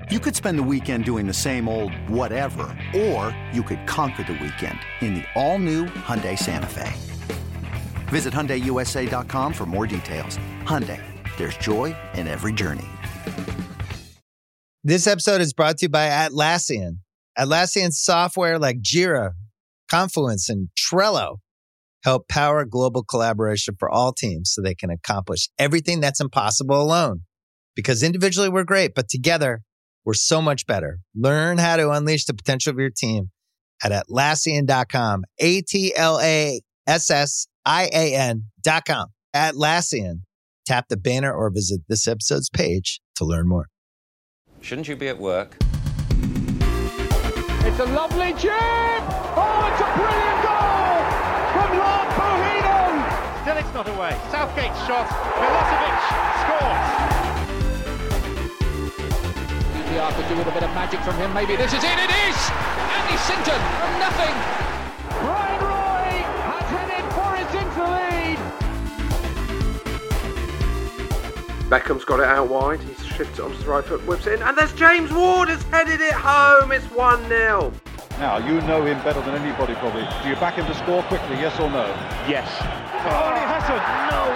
You could spend the weekend doing the same old whatever, or you could conquer the weekend in the all-new Hyundai Santa Fe. Visit HyundaiUSA.com for more details. Hyundai, there's joy in every journey. This episode is brought to you by Atlassian. Atlassian software like Jira, Confluence, and Trello help power global collaboration for all teams so they can accomplish everything that's impossible alone. Because individually we're great, but together we're so much better. Learn how to unleash the potential of your team at Atlassian.com. Atlassian.com. Atlassian. Tap the banner or visit this episode's page to learn more. Shouldn't you be at work? It's a lovely chip! Oh, it's a brilliant goal from Lord Bohinen! Still it's not away. Southgate's shot. Milosevic scores. DPR could do with a bit of magic from him. Maybe this is it. It is! Andy Sinton from nothing. Brian Roy has headed Forest into the lead. Beckham's got it out wide. He's shifted onto the right foot, whips it in, and there's James Ward has headed it home. It's 1-0. Now, you know him better than anybody probably. Do you back him to score quickly, yes or no? Yes. Oh, Ali Hassan, no!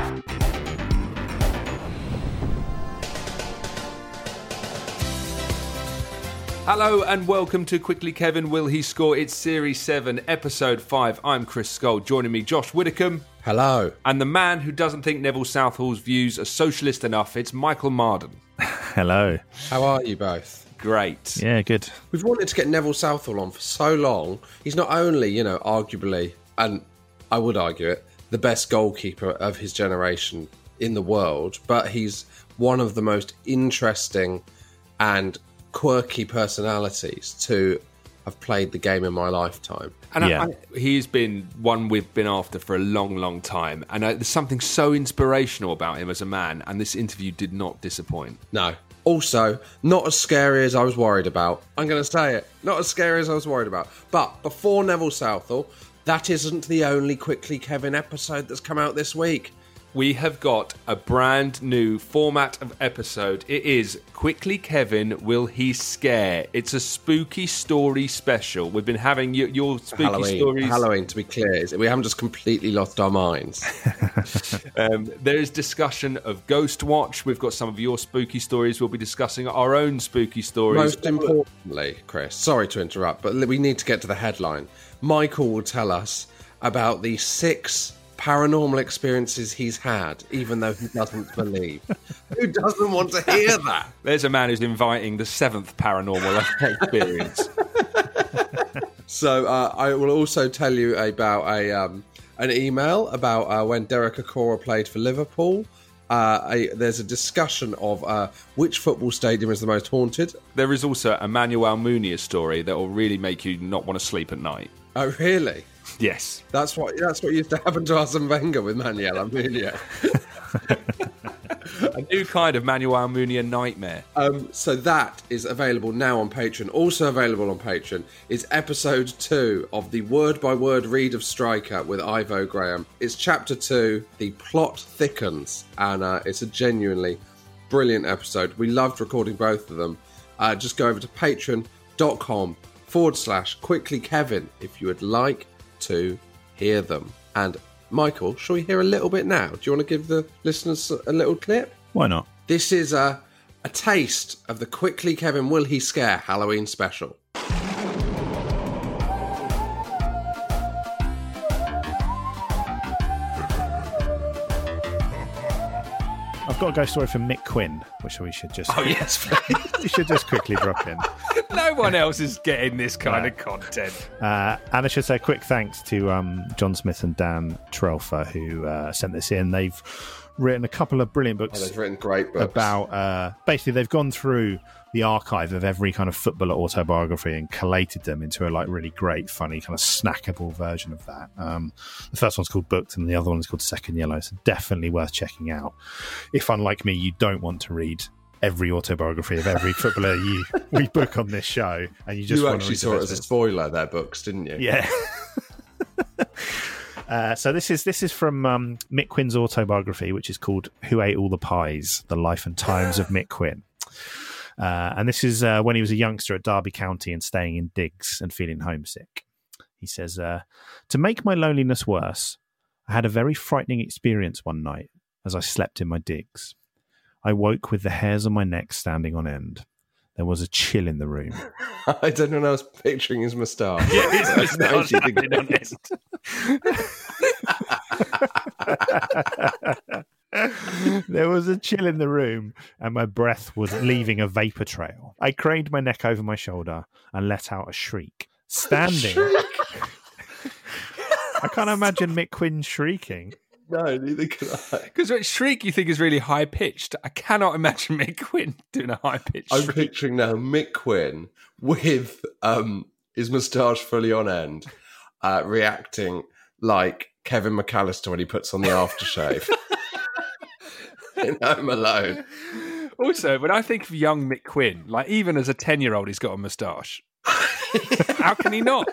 Hello and welcome to Quickly Kevin, Will He Score? It's Series 7, Episode 5. I'm Chris Skull. Joining me, Josh Widdicombe. Hello. And the man who doesn't think Neville Southall's views are socialist enough, it's Michael Marden. Hello. How are you both? Great. Yeah, good. We've wanted to get Neville Southall on for so long. He's not only, arguably, and I would argue it, the best goalkeeper of his generation in the world, but he's one of the most interesting and quirky personalities to have played the game in my lifetime. And he's been one we've been after for a long, long time. And there's something so inspirational about him as a man, and this interview did not disappoint. No. Also, not as scary as I was worried about. I'm going to say it. Not as scary as I was worried about. But before Neville Southall, that isn't the only Quickly Kevin episode that's come out this week. We have got a brand new format of episode. It is Quickly Kevin, Will He Scare? It's a spooky story special. We've been having your spooky stories. Halloween, to be clear. We haven't just completely lost our minds. There is discussion of Ghost Watch. We've got some of your spooky stories. We'll be discussing our own spooky stories. Most importantly, Chris, sorry to interrupt, but we need to get to the headline. Michael will tell us about the 6 paranormal experiences he's had, even though he doesn't believe. Who doesn't want to hear that? There's a man who's inviting the 7th paranormal experience. So I will also tell you about an email about when Derek Acorah played for Liverpool. There's a discussion of which football stadium is the most haunted. There is also a Manuel Munoz story that will really make you not want to sleep at night. Oh, really? Yes. That's what used to happen to Arsene Wenger with Manuel Almunia. A new kind of Manuel Almunia nightmare. So that is available now on Patreon. Also available on Patreon is episode 2 of the word-by-word read of Striker with Ivo Graham. It's chapter 2, The Plot Thickens, and it's a genuinely brilliant episode. We loved recording both of them. Just go over to patreon.com/QuicklyKevin if you would like to hear them. And Michael, shall we hear a little bit now? Do you want to give the listeners a little clip? Why not? This is a taste of the Quickly Kevin Will He Scare Halloween special. I've got a ghost story from Mick Quinn, which we should just... Oh, yes, please. We should just quickly drop in. No one else is getting this kind of content. And I should say a quick thanks to John Smith and Dan Trelfer, who sent this in. They've written a couple of brilliant books. They've written great books. About, basically, they've gone through the archive of every kind of footballer autobiography and collated them into a really great, funny, kind of snackable version of that. The first one's called Booked and the other one's called Second Yellow, so definitely worth checking out. If, unlike me, you don't want to read every autobiography of every footballer we book on this show, and you just want to read saw it as a spoiler, their books, didn't you? Yeah. So this is from Mick Quinn's autobiography, which is called Who Ate All the Pies? The Life and Times of Mick Quinn. And this is when he was a youngster at Derby County and staying in digs and feeling homesick. He says, to make my loneliness worse, I had a very frightening experience one night as I slept in my digs. I woke with the hairs on my neck standing on end. There was a chill in the room. I don't know. I was picturing his moustache. Yeah, his moustache standing on end. There was a chill in the room, and my breath was leaving a vapour trail. I craned my neck over my shoulder and let out a shriek. Standing. I can't imagine Mick Quinn shrieking. No, neither can I. Because shriek you think is really high pitched. I cannot imagine Mick Quinn doing a high pitched. I'm picturing now Mick Quinn with his moustache fully on end, reacting like Kevin McAllister when he puts on the aftershave. In Home Alone. Also, when I think of young Mick Quinn, like even as a 10-year-old, he's got a moustache. How can he not?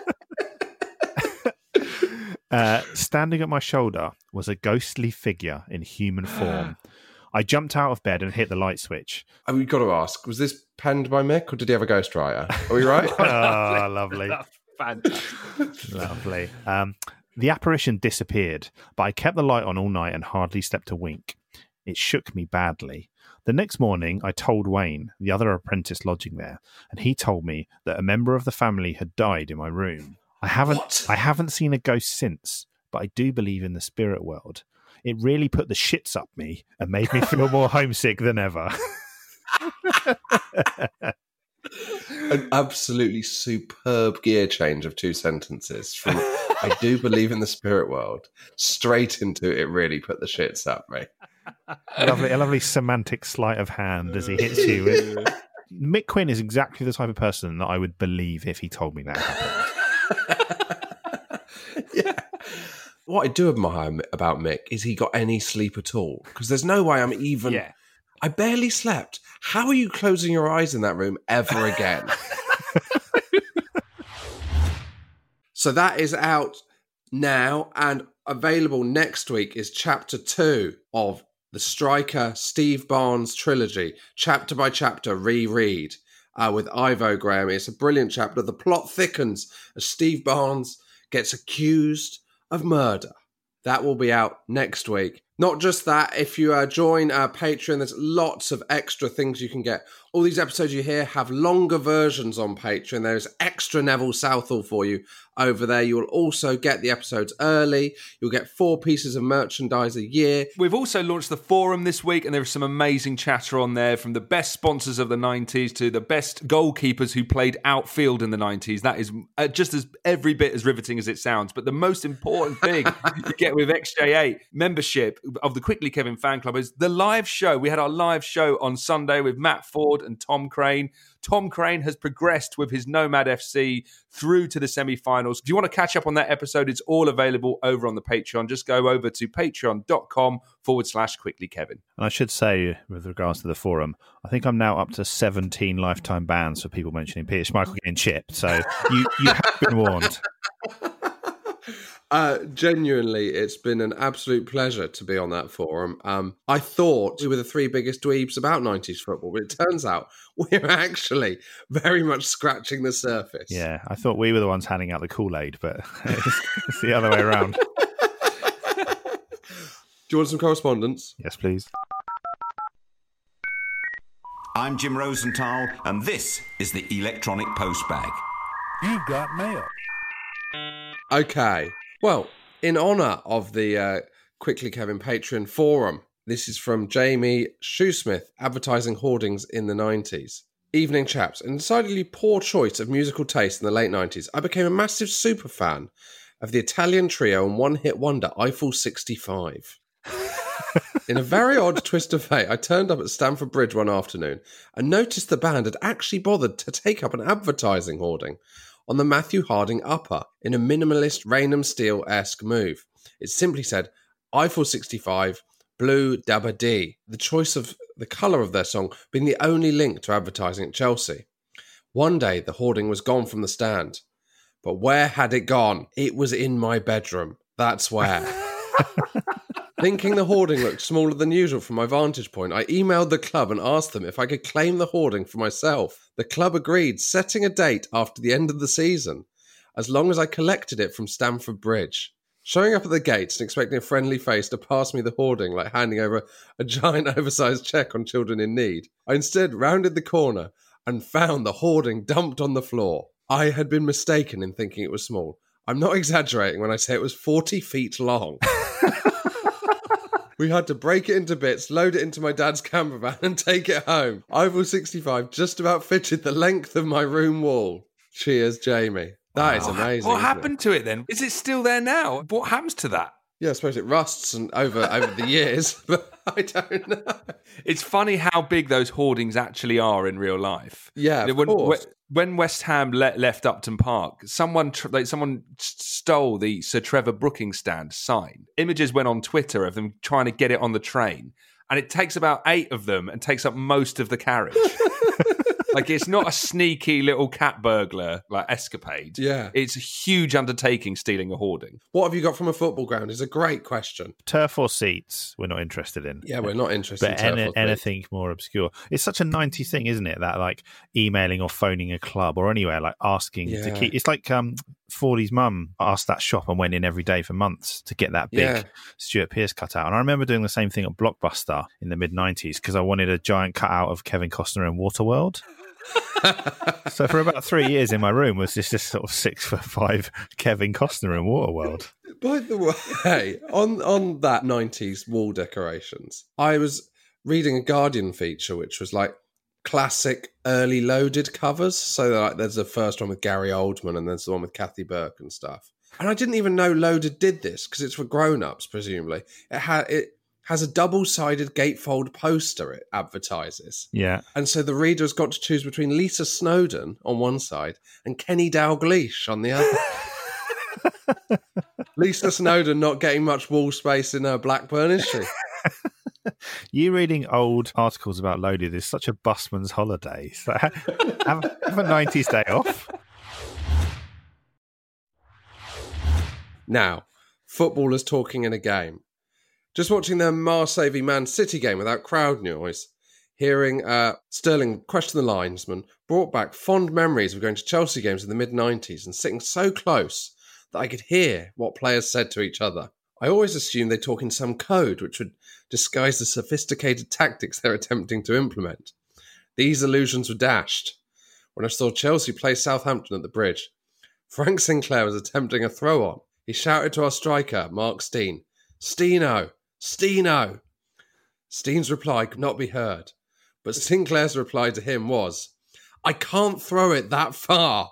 Standing at my shoulder was a ghostly figure in human form. I jumped out of bed and hit the light switch. We've got to ask, was this penned by Mick or did he have a ghostwriter? Are we right? Oh, lovely. Fantastic. Lovely. The apparition disappeared, but I kept the light on all night and hardly slept a wink. It shook me badly. The next morning, I told Wayne, the other apprentice lodging there, and he told me that a member of the family had died in my room. I haven't seen a ghost since, but I do believe in the spirit world. It really put the shits up me and made me feel more homesick than ever. An absolutely superb gear change of 2 sentences from I do believe in the spirit world straight into it really put the shits up me. A lovely semantic sleight of hand as he hits you. Mick Quinn is exactly the type of person that I would believe if he told me that happened. Yeah. What I do admire about Mick is he got any sleep at all. Because there's no way I'm even... Yeah. I barely slept. How are you closing your eyes in that room ever again? So that is out now, and available next week is Chapter 2 of the Striker Steve Barnes trilogy, chapter by chapter reread with Ivo Graham. It's a brilliant chapter. The plot thickens as Steve Barnes gets accused of murder. That will be out next week. Not just that, if you join our Patreon, there's lots of extra things you can get. All these episodes you hear have longer versions on Patreon. There's extra Neville Southall for you over there. You will also get the episodes early. You'll get 4 pieces of merchandise a year. We've also launched the forum this week, and there is some amazing chatter on there, from the best sponsors of the 90s to the best goalkeepers who played outfield in the 90s. That is just as every bit as riveting as it sounds. But the most important thing you get with XJ8 membership of the Quickly Kevin fan club is the live show. We had our live show on Sunday with Matt Ford and Tom Crane. Tom Crane has progressed with his Nomad FC through to the semi-finals. If you want to catch up on that episode, it's all available over on the Patreon. Just go over to patreon.com/QuicklyKevin. And I should say, with regards to the forum, I think I'm now up to 17 lifetime bans for people mentioning Peter Schmeichel getting chipped. So you have been warned. Genuinely, it's been an absolute pleasure to be on that forum. I thought we were the 3 biggest dweebs about 90s football, but it turns out we're actually very much scratching the surface. Yeah, I thought we were the ones handing out the Kool-Aid, but it's the other way around. Do you want some correspondence? Yes, please. I'm Jim Rosenthal, and this is the Electronic Postbag. You've got mail. Okay. Well, in honour of the Quickly Kevin Patreon forum, this is from Jamie Shoesmith, advertising hoardings in the 90s. Evening, chaps. In a decidedly poor choice of musical taste in the late 90s, I became a massive super fan of the Italian trio and one-hit wonder Eiffel 65. In a very odd twist of fate, I turned up at Stamford Bridge one afternoon and noticed the band had actually bothered to take up an advertising hoarding on the Matthew Harding upper in a minimalist Raynham Steele-esque move. It simply said, Eiffel 65, Blue Dabba D, the choice of the colour of their song being the only link to advertising at Chelsea. One day, the hoarding was gone from the stand. But where had it gone? It was in my bedroom. That's where. Thinking the hoarding looked smaller than usual from my vantage point, I emailed the club and asked them if I could claim the hoarding for myself. The club agreed, setting a date after the end of the season, as long as I collected it from Stamford Bridge. Showing up at the gates and expecting a friendly face to pass me the hoarding like handing over a giant oversized cheque on children in need, I instead rounded the corner and found the hoarding dumped on the floor. I had been mistaken in thinking it was small. I'm not exaggerating when I say it was 40 feet long. We had to break it into bits, load it into my dad's camper van and take it home. Eiffel 65 just about fitted the length of my room wall. Cheers, Jamie. That is amazing. What happened to it then? Is it still there now? What happens to that? Yeah, I suppose it rusts and over the years, but I don't know. It's funny how big those hoardings actually are in real life. Yeah, of course. When West Ham left Upton Park, someone stole the Sir Trevor Brooking stand sign. Images went on Twitter of them trying to get it on the train, and it takes about 8 of them and takes up most of the carriage. Like, it's not a sneaky little cat burglar like escapade. Yeah. It's a huge undertaking stealing a hoarding. What have you got from a football ground is a great question. Turf or seats, we're not interested in. Yeah, we're not interested in turf or anything seats. more obscure. It's such a 90s thing, isn't it? That like emailing or phoning a club or anywhere, like asking to keep. It's like Fordy's mum asked that shop and went in every day for months to get that big Stuart Pearce cutout. And I remember doing the same thing at Blockbuster in the mid-90s because I wanted a giant cutout of Kevin Costner in Waterworld. So for about 3 years in my room was just this sort of 6'5" Kevin Costner in Waterworld. By the way, on that 90s wall decorations, I was reading a Guardian feature which was like classic early loaded covers. So like there's the first one with Gary Oldman and there's the one with Kathy Burke and stuff. And I didn't even know Loaded did this because it's for grown-ups, presumably. It has a double-sided gatefold poster it advertises. Yeah. And so the reader has got to choose between Lisa Snowdon on one side and Kenny Dalglish on the other. Lisa Snowdon not getting much wall space in her Blackburn, is she? You reading old articles about Loaded is such a busman's holiday. So have a 90s day off. Now, footballers talking in a game. Just watching the Marseille v Man City game without crowd noise, hearing Sterling question the linesman, brought back fond memories of going to Chelsea games in the mid-90s and sitting so close that I could hear what players said to each other. I always assumed they talk in some code which would disguise the sophisticated tactics they're attempting to implement. These illusions were dashed when I saw Chelsea play Southampton at the Bridge. Frank Sinclair was attempting a throw-on. He shouted to our striker, Mark Steen, "Steeno! Steeno!" Steen's reply could not be heard, but Sinclair's reply to him was, "I can't throw it that far."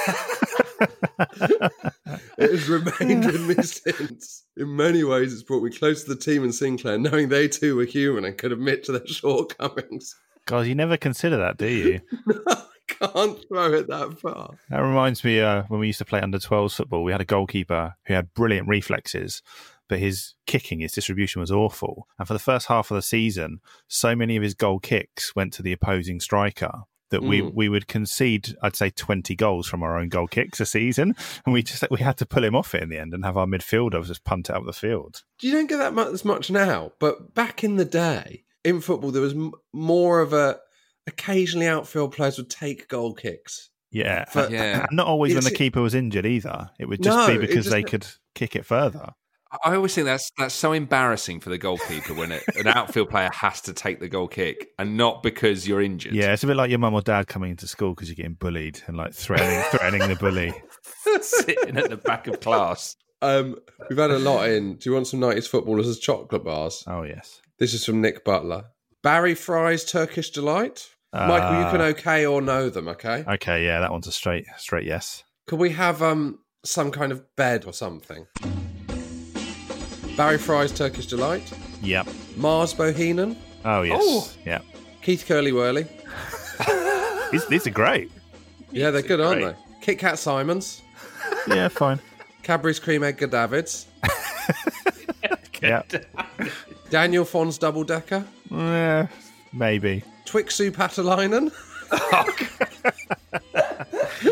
It has remained with me since. In many ways, it's brought me close to the team and Sinclair, knowing they too were human and could admit to their shortcomings. God, you never consider that, do you? No, I can't throw it that far. That reminds me when we used to play under-12s football, we had a goalkeeper who had brilliant reflexes, but his distribution was awful. And for the first half of the season, so many of his goal kicks went to the opposing striker that we would concede, I'd say, 20 goals from our own goal kicks a season. And we had to pull him off it in the end and have our midfielders just punt it up the field. You don't get that as much now, but back in the day, in football, there was more of occasionally outfield players would take goal kicks. Yeah. And not always when the keeper was injured either. It would just be because they could kick it further. I always think that's so embarrassing for the goalkeeper when an outfield player has to take the goal kick and not because you're injured. Yeah, it's a bit like your mum or dad coming into school because you're getting bullied and like threatening the bully. Sitting at the back of class. We've had a lot in. Do you want some 90s footballers as chocolate bars? Oh, yes. This is from Nick Butler. Barry Fry's Turkish Delight. Michael, you can okay or know them, okay? Okay, yeah, that one's a straight yes. Could we have some kind of bed or something? Barry Fry's Turkish Delight. Yep. Mars Bohinen. Oh, yes. Yep. Keith Curly Whirly. These are great. Yeah, they're good, aren't they? Kit Kat Simons. Yeah, fine. Cadbury's Cream Edgar Davids. Yeah. Daniel Fon's Double Decker. Yeah, maybe. Twixu Patalainen.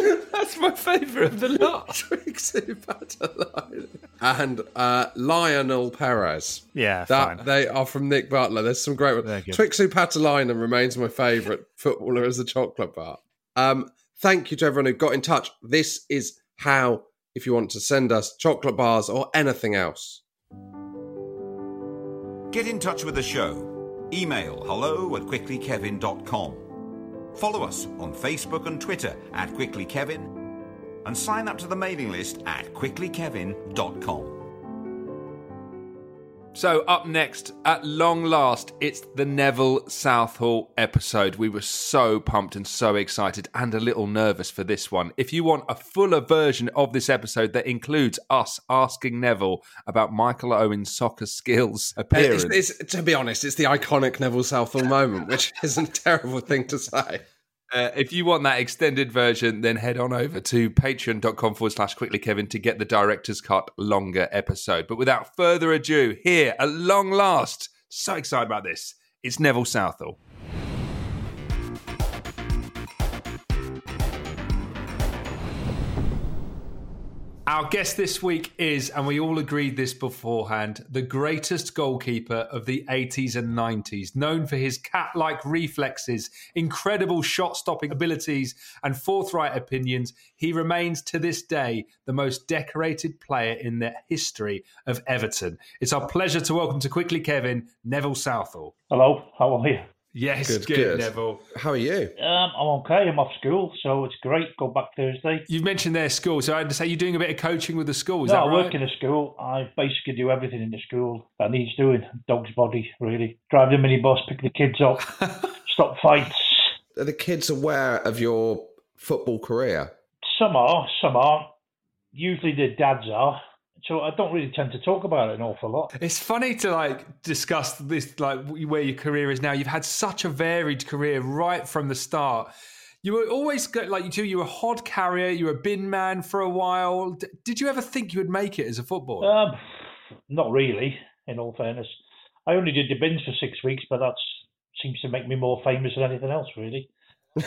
That's my favourite of the lot. Trixie Patalainen. And Lionel Perez. Yeah, fine. They are from Nick Butler. There's some great ones. Trixie Patalainen remains my favourite footballer as a chocolate bar. Thank you to everyone who got in touch. This is how, if you want to send us chocolate bars or anything else. Get in touch with the show. Email hello@quicklykevin.com. Follow us on Facebook and Twitter @quicklykevin. And sign up to the mailing list at quicklykevin.com. So up next, at long last, it's the Neville Southall episode. We were so pumped and so excited and a little nervous for this one. If you want a fuller version of this episode that includes us asking Neville about Michael Owen's soccer skills appearance... To be honest, it's the iconic Neville Southall moment, which isn't a terrible thing to say. If you want that extended version, then head on over to patreon.com/quicklykevin to get the director's cut longer episode. But without further ado, here, at long last, so excited about this, it's Neville Southall. Our guest this week is, and we all agreed this beforehand, the greatest goalkeeper of the 80s and 90s, known for his cat-like reflexes, incredible shot-stopping abilities, and forthright opinions. He remains to this day the most decorated player in the history of Everton. It's our pleasure to welcome to Quickly Kevin, Neville Southall. Hello, how are you? Yes, good, Neville. How are you? I'm okay. I'm off school, so it's great. Go back Thursday. You've mentioned their school, so I understand you're doing a bit of coaching with the school, is that right? I work in a school. I basically do everything in the school that needs doing. Dog's body, really. Drive the minibus, pick the kids up, stop fights. Are the kids aware of your football career? Some are, some aren't. Usually their dads are. So I don't really tend to talk about it an awful lot. It's funny to discuss this, where your career is now. You've had such a varied career right from the start. You were always you were a hod carrier. You were a bin man for a while. Did you ever think you would make it as a footballer? Not really. In all fairness, I only did the bins for 6 weeks, but that seems to make me more famous than anything else, really. It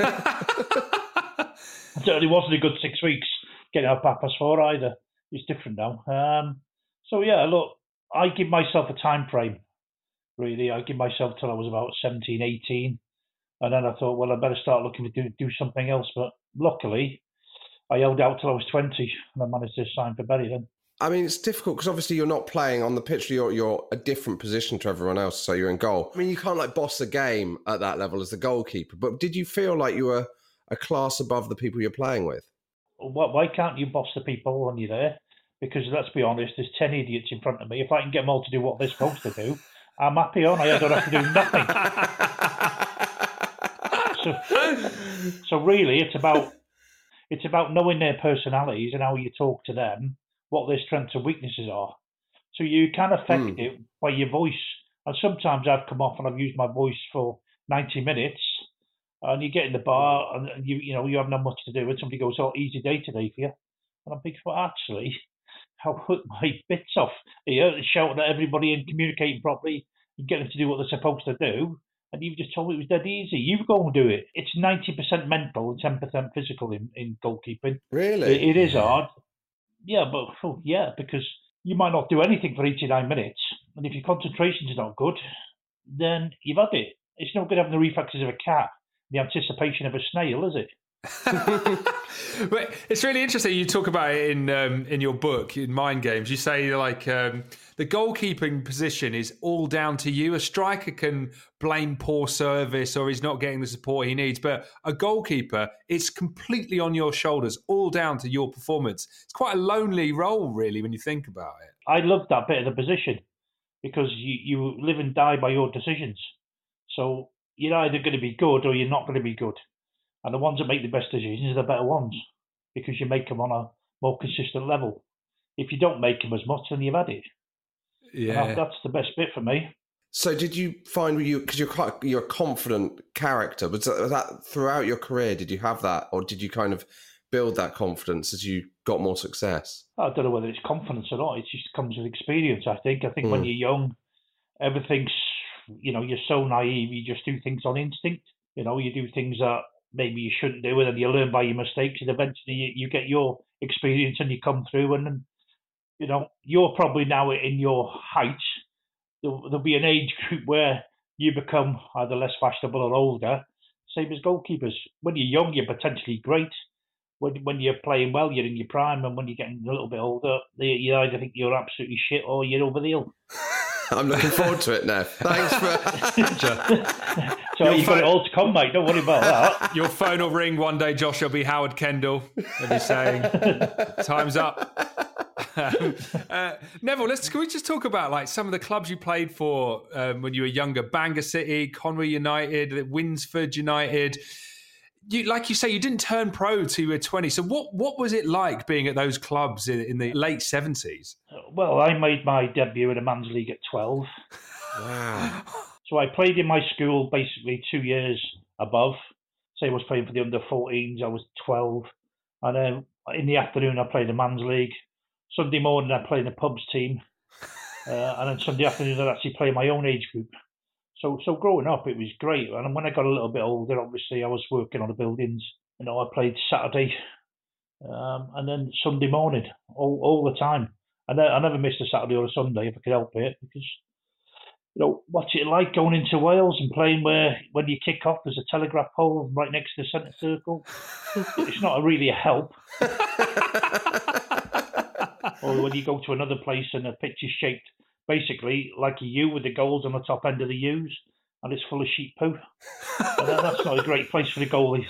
certainly wasn't a good 6 weeks getting out Papas 4 either. It's different now. So, yeah, look, I give myself a time frame, really. I give myself till I was about 17, 18. And then I thought, well, I better start looking to do something else. But luckily, I held out till I was 20 and I managed to sign for Bury then. I mean, it's difficult because obviously you're not playing on the pitch. You're a different position to everyone else, so you're in goal. I mean, you can't boss the game at that level as the goalkeeper. But did you feel like you were a class above the people you're playing with? Why can't you boss the people when you're there? Because let's be honest, there's 10 idiots in front of me. If I can get them all to do what they're supposed to do, I'm happy on. I don't have to do nothing. So really, it's about knowing their personalities and how you talk to them, what their strengths and weaknesses are. So you can affect it by your voice. And sometimes I've come off and I've used my voice for 90 minutes. And you get in the bar and you have not much to do. And somebody goes, "Oh, easy day today for you." And I'm thinking, well, actually, I'll put my bits off here, shouting at everybody and communicating properly and get them to do what they're supposed to do. And you've just told me it was dead easy. You go and do it. It's 90% mental and 10% physical in goalkeeping. Really? It is hard. Yeah, because you might not do anything for 89 minutes. And if your concentration is not good, then you've had it. It's not good having the reflexes of a cat, the anticipation of a snail, is it? But it's really interesting. You talk about it in your book, in Mind Games. You say the goalkeeping position is all down to you. A striker can blame poor service or he's not getting the support he needs, but a goalkeeper, it's completely on your shoulders, all down to your performance. It's quite a lonely role, really, when you think about it. I love that bit of the position because you live and die by your decisions. So you're either going to be good or you're not going to be good. And the ones that make the best decisions are the better ones because you make them on a more consistent level. If you don't make them as much, then you've had it. Yeah, that's the best bit for me. So did you find because you're a confident character, but that throughout your career, did you have that, or did you kind of build that confidence as you got more success? I don't know whether it's confidence or not. It just comes with experience, I think. I think when you're young, everything's, you're so naive, you just do things on instinct. You do things that maybe you shouldn't do it, and you learn by your mistakes, and eventually you get your experience and you come through, and you know, you're probably now in your height. There'll be an age group where you become either less fashionable or older, same as goalkeepers. When you're young, you're potentially great. When you're playing well, you're in your prime, and when you're getting a little bit older, you either think you're absolutely shit or you're over the hill. I'm looking forward to it now. Thanks for... So you've got it all to come, mate. Don't worry about that. Your phone will ring one day, Josh. It'll be Howard Kendall. He'll be saying, time's up. Neville, can we just talk about like some of the clubs you played for when you were younger? Bangor City, Conwy United, Winsford United. Like you say, you didn't turn pro till you were 20. So what was it like being at those clubs in the late 70s? Well, I made my debut in a man's league at 12. Wow. So I played in my school basically 2 years above. Say I was playing for the under-14s, I was 12. And then in the afternoon, I played a man's league. Sunday morning, I played in a pubs team. And then Sunday afternoon, I'd actually play my own age group. So growing up, it was great. And when I got a little bit older, obviously, I was working on the buildings. You know, I played Saturday and then Sunday morning, all the time. And I never missed a Saturday or a Sunday if I could help it, because, you know, what's it like going into Wales and playing where when you kick off, there's a telegraph pole right next to the centre circle? It's not really a help. Or when you go to another place and the pitch is shaped basically like a U with the goals on the top end of the U's, and it's full of sheep poo. That's not a great place for the goalie,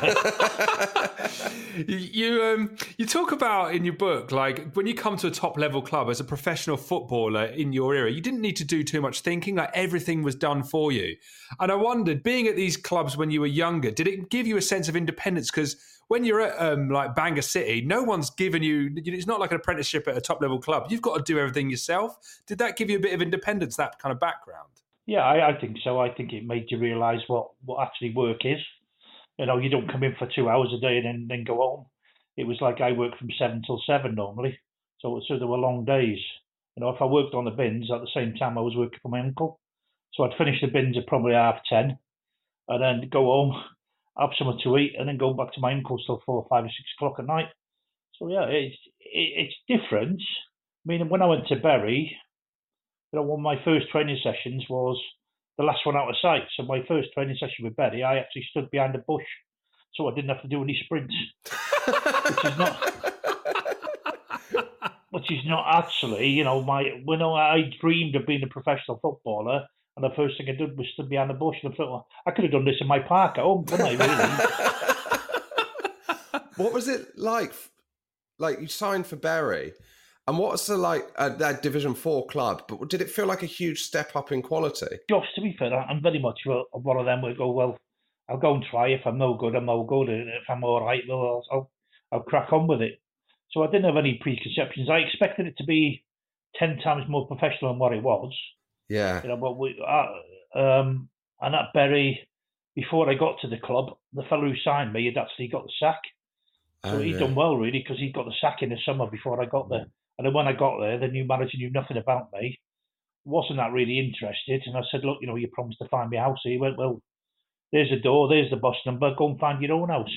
to be fair. You talk about in your book, like when you come to a top level club as a professional footballer in your era, you didn't need to do too much thinking, like everything was done for you. And I wondered, being at these clubs when you were younger, did it give you a sense of independence? Because when you're at like Bangor City, no one's given you, it's not like an apprenticeship at a top level club. You've got to do everything yourself. Did that give you a bit of independence, that kind of background? Yeah, I think so. I think it made you realise what actually work is. You know, you don't come in for 2 hours a day and then go home. It was like I worked from 7 till 7 normally. So there were long days. You know, if I worked on the bins, at the same time I was working for my uncle. So I'd finish the bins at probably 10:30 and then go home, have something to eat, and then go back to my uncle's till 4, 5 or 6 o'clock at night. So yeah, it's different. I mean, when I went to Bury, you know, one of my first training sessions was the last one out of sight. So my first training session with Bury, I actually stood behind a bush, so I didn't have to do any sprints, which is not actually, you know, when I dreamed of being a professional footballer, and the first thing I did was stood behind the bush, and I thought, well, I could have done this in my park at home, couldn't I, really? What was it like? Like, you signed for Bury, and what's the that Division 4 club? But did it feel like a huge step up in quality? Josh, to be fair, I'm very much one of them who go, well, I'll go and try. If I'm no good, I'm no good. And if I'm all right, well, I'll crack on with it. So I didn't have any preconceptions. I expected it to be 10 times more professional than what it was. Yeah. You know, but and at Bury, before I got to the club, the fellow who signed me had actually got the sack. So he'd done well, really, because he got the sack in the summer before I got there. And then when I got there, the new manager knew nothing about me, wasn't that really interested. And I said, look, you know, you promised to find me a house. So he went, well, there's the door, there's the bus number, go and find your own house.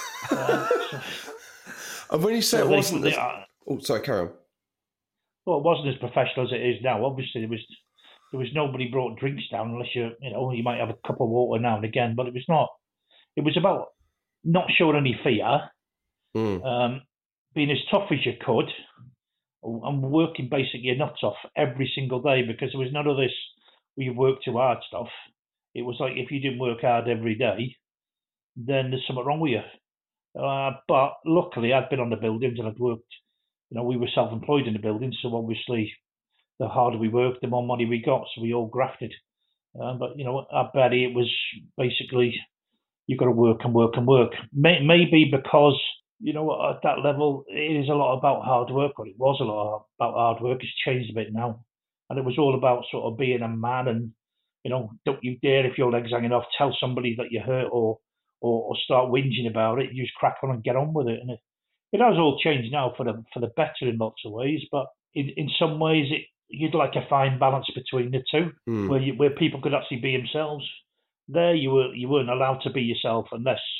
And when you say it wasn't... sorry, carry on. Well, it wasn't as professional as it is now. Obviously, there was nobody brought drinks down unless you might have a cup of water now and again, but it was not. It was about not showing any fear, being as tough as you could, and working basically your nuts off every single day, because there was none of this where you work too hard stuff. It was like if you didn't work hard every day, then there's something wrong with you. But luckily, I'd been on the buildings and I'd worked. You know, we were self-employed in the buildings, so obviously, the harder we worked, the more money we got. So we all grafted. But you know, at Bury, it was basically you've got to work and work and work. Maybe because, you know, at that level, it is a lot about hard work, or it was a lot about hard work. It's changed a bit now. And it was all about sort of being a man and, you know, don't you dare, if your leg's hanging off, tell somebody that you're hurt or start whinging about it. You just crack on and get on with it. And it has all changed now for the better in lots of ways. But in some ways, you'd like a fine balance between the two, where people could actually be themselves. There, you weren't allowed to be yourself unless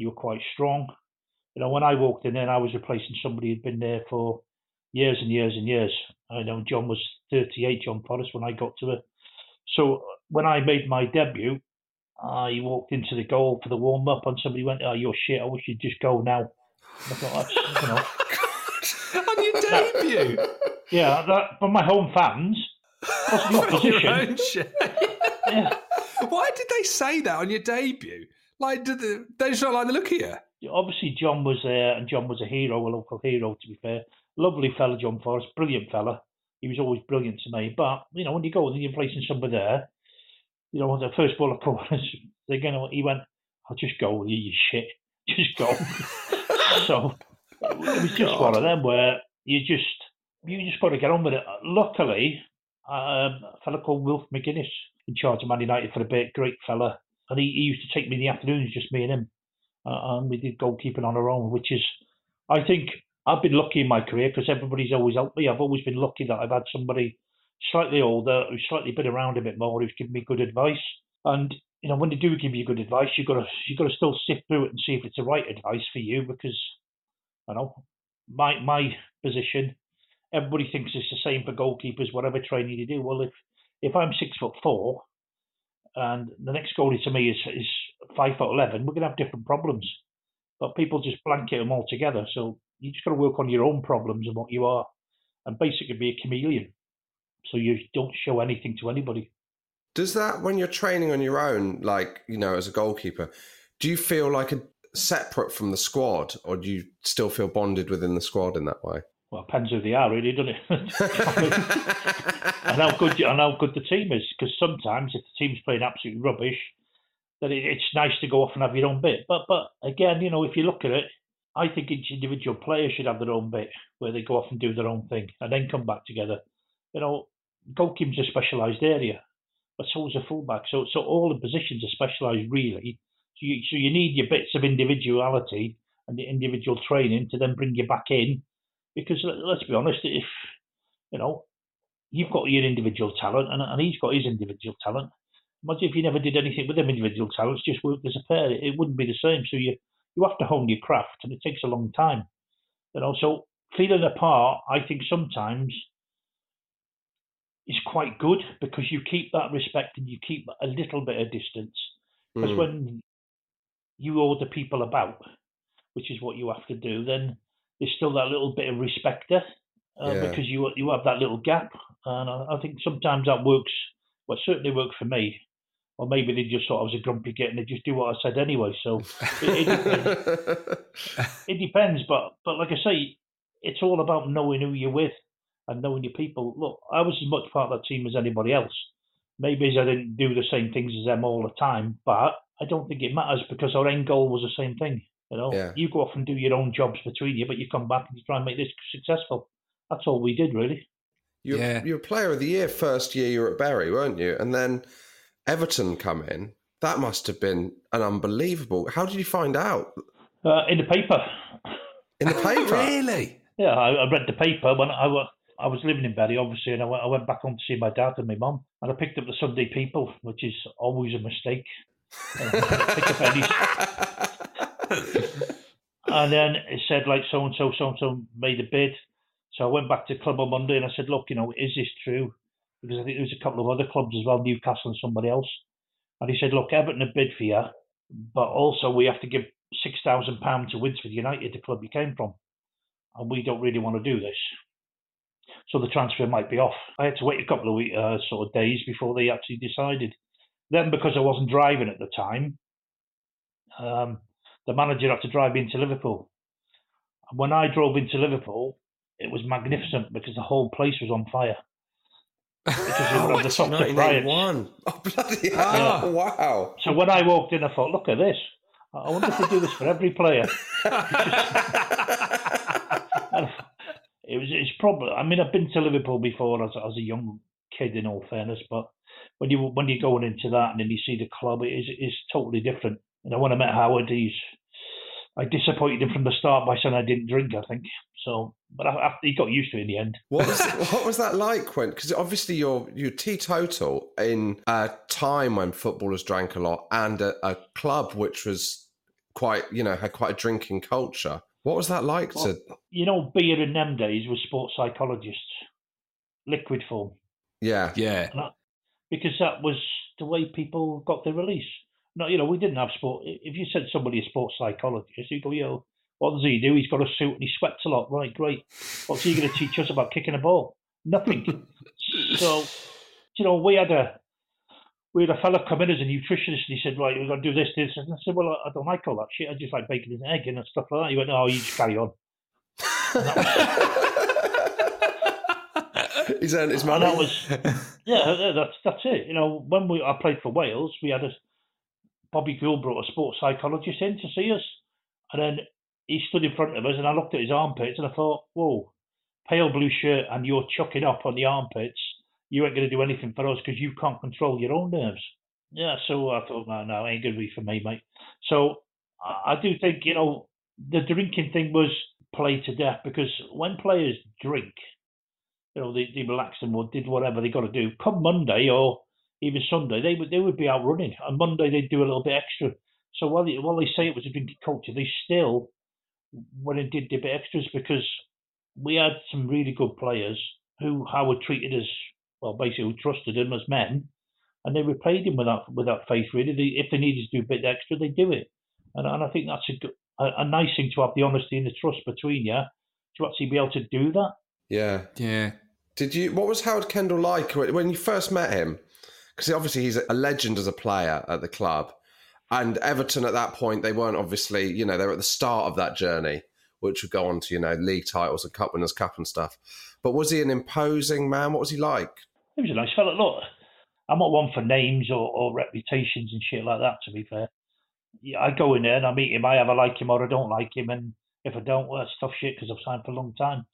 You were quite strong. When I walked in there, I was replacing somebody who'd been there for years and years and years. I know John was 38, John Forrest, when I got to it. So when I made my debut, I walked into the goal for the warm-up and somebody went, "Oh, you're shit. I wish you'd just go now." I thought, that's, On your debut? Yeah, but my home fans, what's the opposition? Yeah. Why did they say that on your debut? Like, they just not like the look of you? Obviously, John was there, and John was a hero, a local hero, to be fair. Lovely fella, John Forrest, brilliant fella. He was always brilliant to me. But, when you go and you're placing somebody there, the first ball of course, he went, "I'll just go, you shit. Just go." So it was just one of them where you just got to get on with it. Luckily, a fella called Wilf McGuinness, in charge of Man United for a bit, great fella. And he used to take me in the afternoons, just me and him. And we did goalkeeping on our own, which is, I think, I've been lucky in my career because everybody's always helped me. I've always been lucky that I've had somebody slightly older who's slightly been around a bit more, who's given me good advice. And when they do give you good advice, you've got to still sift through it and see if it's the right advice for you. Because my position, everybody thinks it's the same for goalkeepers, whatever training you do. Well, if I'm 6'4", and the next goalie to me is 5'11", we're gonna have different problems. But people just blanket them all together. So you just got to work on your own problems and what you are, and basically be a chameleon. So you don't show anything to anybody. Does that, when you're training on your own, like, as a goalkeeper, do you feel like separate from the squad, or do you still feel bonded within the squad in that way? Well, it depends who they are, really, doesn't it? and how good the team is. Because sometimes if the team's playing absolutely rubbish, then it's nice to go off and have your own bit. But again, if you look at it, I think each individual player should have their own bit where they go off and do their own thing and then come back together. Goalkeeping's a specialised area, but so is a fullback. So all the positions are specialised, really. So you need your bits of individuality and the individual training to then bring you back in. Because let's be honest, if you've got your individual talent and he's got his individual talent, imagine if you never did anything with them individual talents, just worked as a pair, it wouldn't be the same. So you have to hone your craft, and it takes a long time. So feeling apart, I think sometimes is quite good because you keep that respect and you keep a little bit of distance. Because when you order people about, which is what you have to do, then there's still that little bit of respect there because you have that little gap. And I think sometimes that works. Well, it certainly worked for me. Or maybe they just thought I was a grumpy git and they just do what I said anyway. So it depends. It depends. But like I say, it's all about knowing who you're with and knowing your people. Look, I was as much part of that team as anybody else. Maybe I didn't do the same things as them all the time, but I don't think it matters because our end goal was the same thing. You go off and do your own jobs between you, but you come back and you try and make this successful. That's all we did, really. You were Player of the Year first year you were at Bury, weren't you? And then Everton come in. That must have been an unbelievable. How did you find out? In the paper. In the paper? Really? Yeah, I read the paper when I was living in Bury, obviously, and I went back home to see my dad and my mum, and I picked up the Sunday People, which is always a mistake. Pick up any. And then it said like so and so made a bid. So I went back to the club on Monday and I said, look, is this true? Because I think there was a couple of other clubs as well, Newcastle and somebody else. And he said, look, Everton have bid for you, but also we have to give £6,000 to Winsford United, the club you came from. And we don't really want to do this. So the transfer might be off. I had to wait a couple of weeks, sort of days before they actually decided. Then because I wasn't driving at the time, the manager had to drive into Liverpool. And when I drove into Liverpool, it was magnificent because the whole place was on fire. Because the top 1981. Oh, bloody hell. Yeah. Wow. So when I walked in, I thought, look at this. I wonder if they do this for every player. It's probably, I mean, I've been to Liverpool before as a young kid, in all fairness, but when you're going into that and then you see the club, it's totally different. When I met Howard, I disappointed him from the start by saying I didn't drink, I think. So, but he got used to it in the end. What was that like when? Because obviously you're teetotal in a time when footballers drank a lot and a club which was quite, had quite a drinking culture. What was that like to... Beer in them days was sports psychologists, liquid form. Yeah. Because that was the way people got their release. No, we didn't have sport. If you said somebody a sports psychologist, you go, what does he do? He's got a suit and he sweats a lot. Right, great. What's he going to teach us about kicking a ball? Nothing. So, we had a fella come in as a nutritionist and he said, right, we're going to do this. And I said, well, I don't like all that shit. I just like bacon and egg and stuff like that. He went, oh, you just carry on. He's earned his money. That's it. When I played for Wales, we had Bobby Gould brought a sports psychologist in to see us. And then he stood in front of us and I looked at his armpits and I thought, whoa, pale blue shirt and you're chucking up on the armpits. You ain't going to do anything for us because you can't control your own nerves. Yeah, so I thought, no, ain't going to be for me, mate. So I do think, the drinking thing was played to death because when players drink, they relaxed and did whatever they got to do. Come Monday or even Sunday, they would be out running. On Monday, they'd do a little bit extra. So while they say it was a drinking culture, they still went and did a bit extras because we had some really good players who Howard treated as, well, basically who trusted him as men, and they repaid him with that faith, really. If they needed to do a bit extra, they'd do it. And I think that's a nice thing to have the honesty and the trust between you to actually be able to do that. Yeah. What was Howard Kendall like when you first met him? Because obviously he's a legend as a player at the club. And Everton at that point, they weren't obviously, they were at the start of that journey, which would go on to, league titles and Cup Winners' Cup and stuff. But was he an imposing man? What was he like? He was a nice fella. Look, I'm not one for names or reputations and shit like that, to be fair. I go in there and I meet him. I either like him or I don't like him. And if I don't, well, it's tough shit because I've signed for a long time.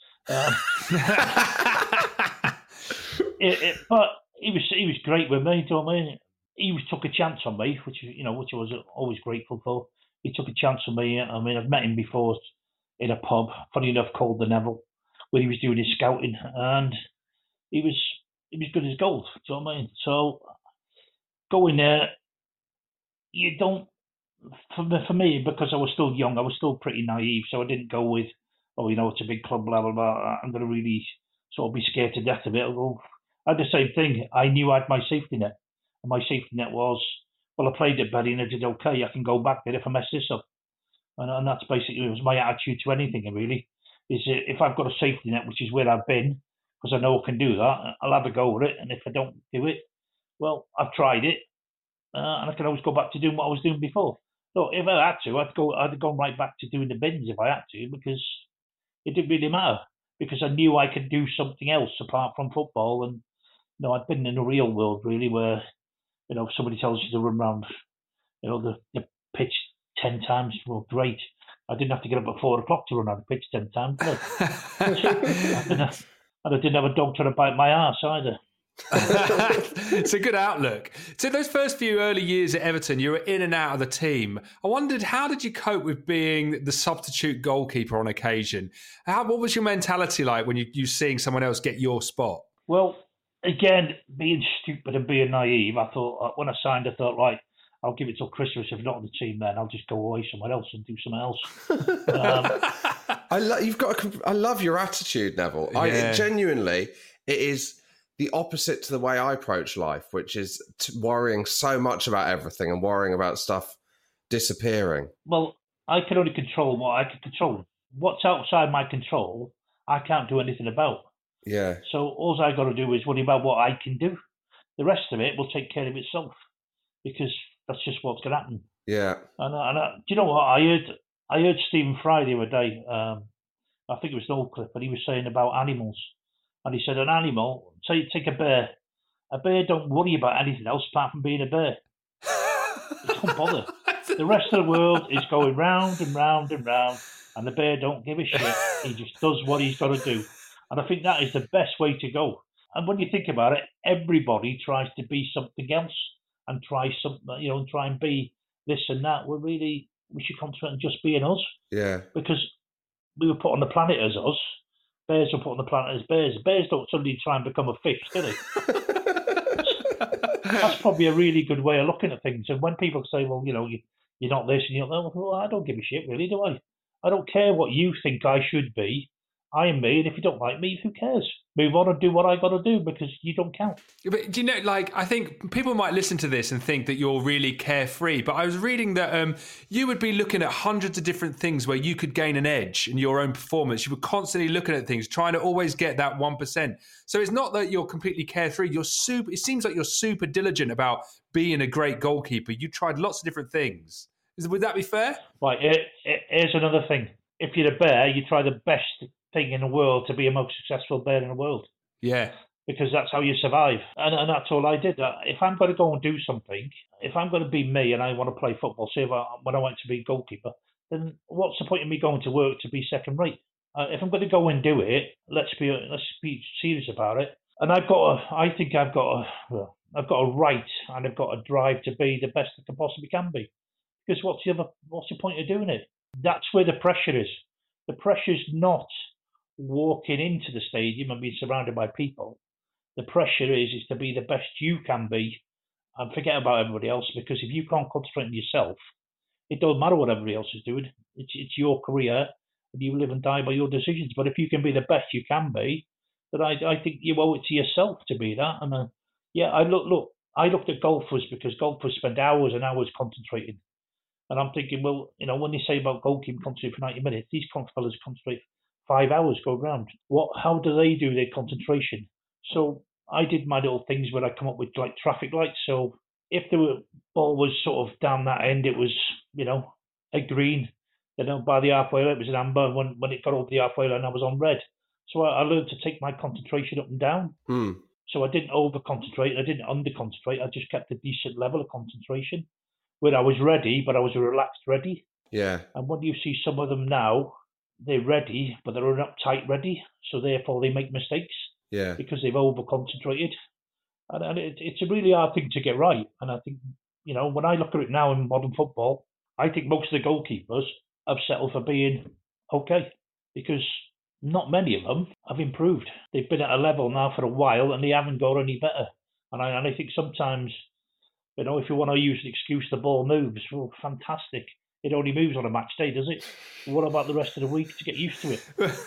But he was great with me. Do you know what I mean? He took a chance on me, which I was always grateful for. He took a chance on me. I mean, I've met him before in a pub, funny enough, called the Neville, where he was doing his scouting, and he was good as gold. Do you know what I mean? So going there, you don't. For me, because I was still young, I was still pretty naive, so I didn't go with, it's a big club, blah blah blah. I'm going to really sort of be scared to death of it. I had the same thing. I knew I had my safety net. And my safety net was, well, I played at Bury and I did okay. I can go back there if I mess this up. And that's basically, it was my attitude to anything, really. Is if I've got a safety net, which is where I've been, because I know I can do that, I'll have a go with it. And if I don't do it, well, I've tried it. And I can always go back to doing what I was doing before. So if I had to, I'd have gone right back to doing the bins if I had to, because it didn't really matter. Because I knew I could do something else apart from football. And, I'd been in the real world, really, where, if somebody tells you to run around, the pitch 10 times, well, great. I didn't have to get up at 4 o'clock to run on the pitch 10 times. And I didn't have a dog trying to bite my arse either. It's a good outlook. So those first few early years at Everton, you were in and out of the team. I wondered, how did you cope with being the substitute goalkeeper on occasion? What was your mentality like when you seeing someone else get your spot? Well, again, being stupid and being naive, I thought, when I signed, I thought, right, I'll give it till Christmas. If not on the team, then I'll just go away somewhere else and do something else. I love your attitude, Neville. Yeah. Genuinely, it is the opposite to the way I approach life, which is worrying so much about everything and worrying about stuff disappearing. Well, I can only control what I can control. What's outside my control, I can't do anything about. Yeah. So all I got to do is worry about what I can do. The rest of it will take care of itself, because that's just what's going to happen. Yeah. And do you know what? I heard Stephen Fry the other day. I think it was an old clip, but he was saying about animals. And he said, an animal, take a bear. A bear don't worry about anything else apart from being a bear. It don't bother. The rest of the world is going round and round and round, and the bear don't give a shit. He just does what he's got to do. And I think that is the best way to go. And when you think about it, everybody tries to be something else and try something, try and be this and that. We should concentrate on just being us. Yeah. Because we were put on the planet as us. Bears were put on the planet as bears. Bears don't suddenly try and become a fish, do they? That's probably a really good way of looking at things. And when people say, well, you're not this and you're not that. Well, I don't give a shit, really, do I? I don't care what you think I should be. I am me, and if you don't like me, who cares? Move on and do what I got to do because you don't count. But do you know, like, I think people might listen to this and think that you're really carefree, but I was reading that you would be looking at hundreds of different things where you could gain an edge in your own performance. You were constantly looking at things, trying to always get that 1%. So it's not that you're completely carefree. It seems like you're super diligent about being a great goalkeeper. You tried lots of different things. Would that be fair? Right, here's another thing. If you're a bear, you try the best thing in the world to be a most successful bear in the world. Yeah. Because that's how you survive. And that's all I did. If I'm going to go and do something, if I'm going to be me and I want to play football, say when I want to be goalkeeper, then what's the point of me going to work to be second rate? If I'm going to go and do it, let's be serious about it. And I think I've got a right and I've got a drive to be the best I possibly can be. Because what's the point of doing it? That's where the pressure is. The pressure's not walking into the stadium and being surrounded by people. The pressure is to be the best you can be and forget about everybody else, because if you can't concentrate on yourself, it don't matter what everybody else is doing. It's your career and you live and die by your decisions. But if you can be the best you can be, then I think you owe it to yourself to be that. And I looked at golfers, because golfers spend hours and hours concentrating. And I'm thinking, well, when they say about goalkeeping concentrate for 90 minutes, these fellas concentrate 5 hours, go round. How do they do their concentration? So I did my little things where I come up with like traffic lights. So if the ball was sort of down that end, it was, a green. Then by the halfway line, it was an amber. And when it got over the halfway line, I was on red. So I learned to take my concentration up and down. So I didn't over-concentrate. I didn't under-concentrate. I just kept a decent level of concentration where I was ready, but I was a relaxed ready. Yeah. And when you see some of them now, they're ready, but they're an uptight ready. So therefore they make mistakes. Yeah. Because they've over-concentrated. And it's a really hard thing to get right. And I think, when I look at it now in modern football, I think most of the goalkeepers have settled for being okay. Because not many of them have improved. They've been at a level now for a while and they haven't got any better. And I think sometimes, if you want to use the excuse the ball moves, well, fantastic. It only moves on a match day, does it? What about the rest of the week to get used to it?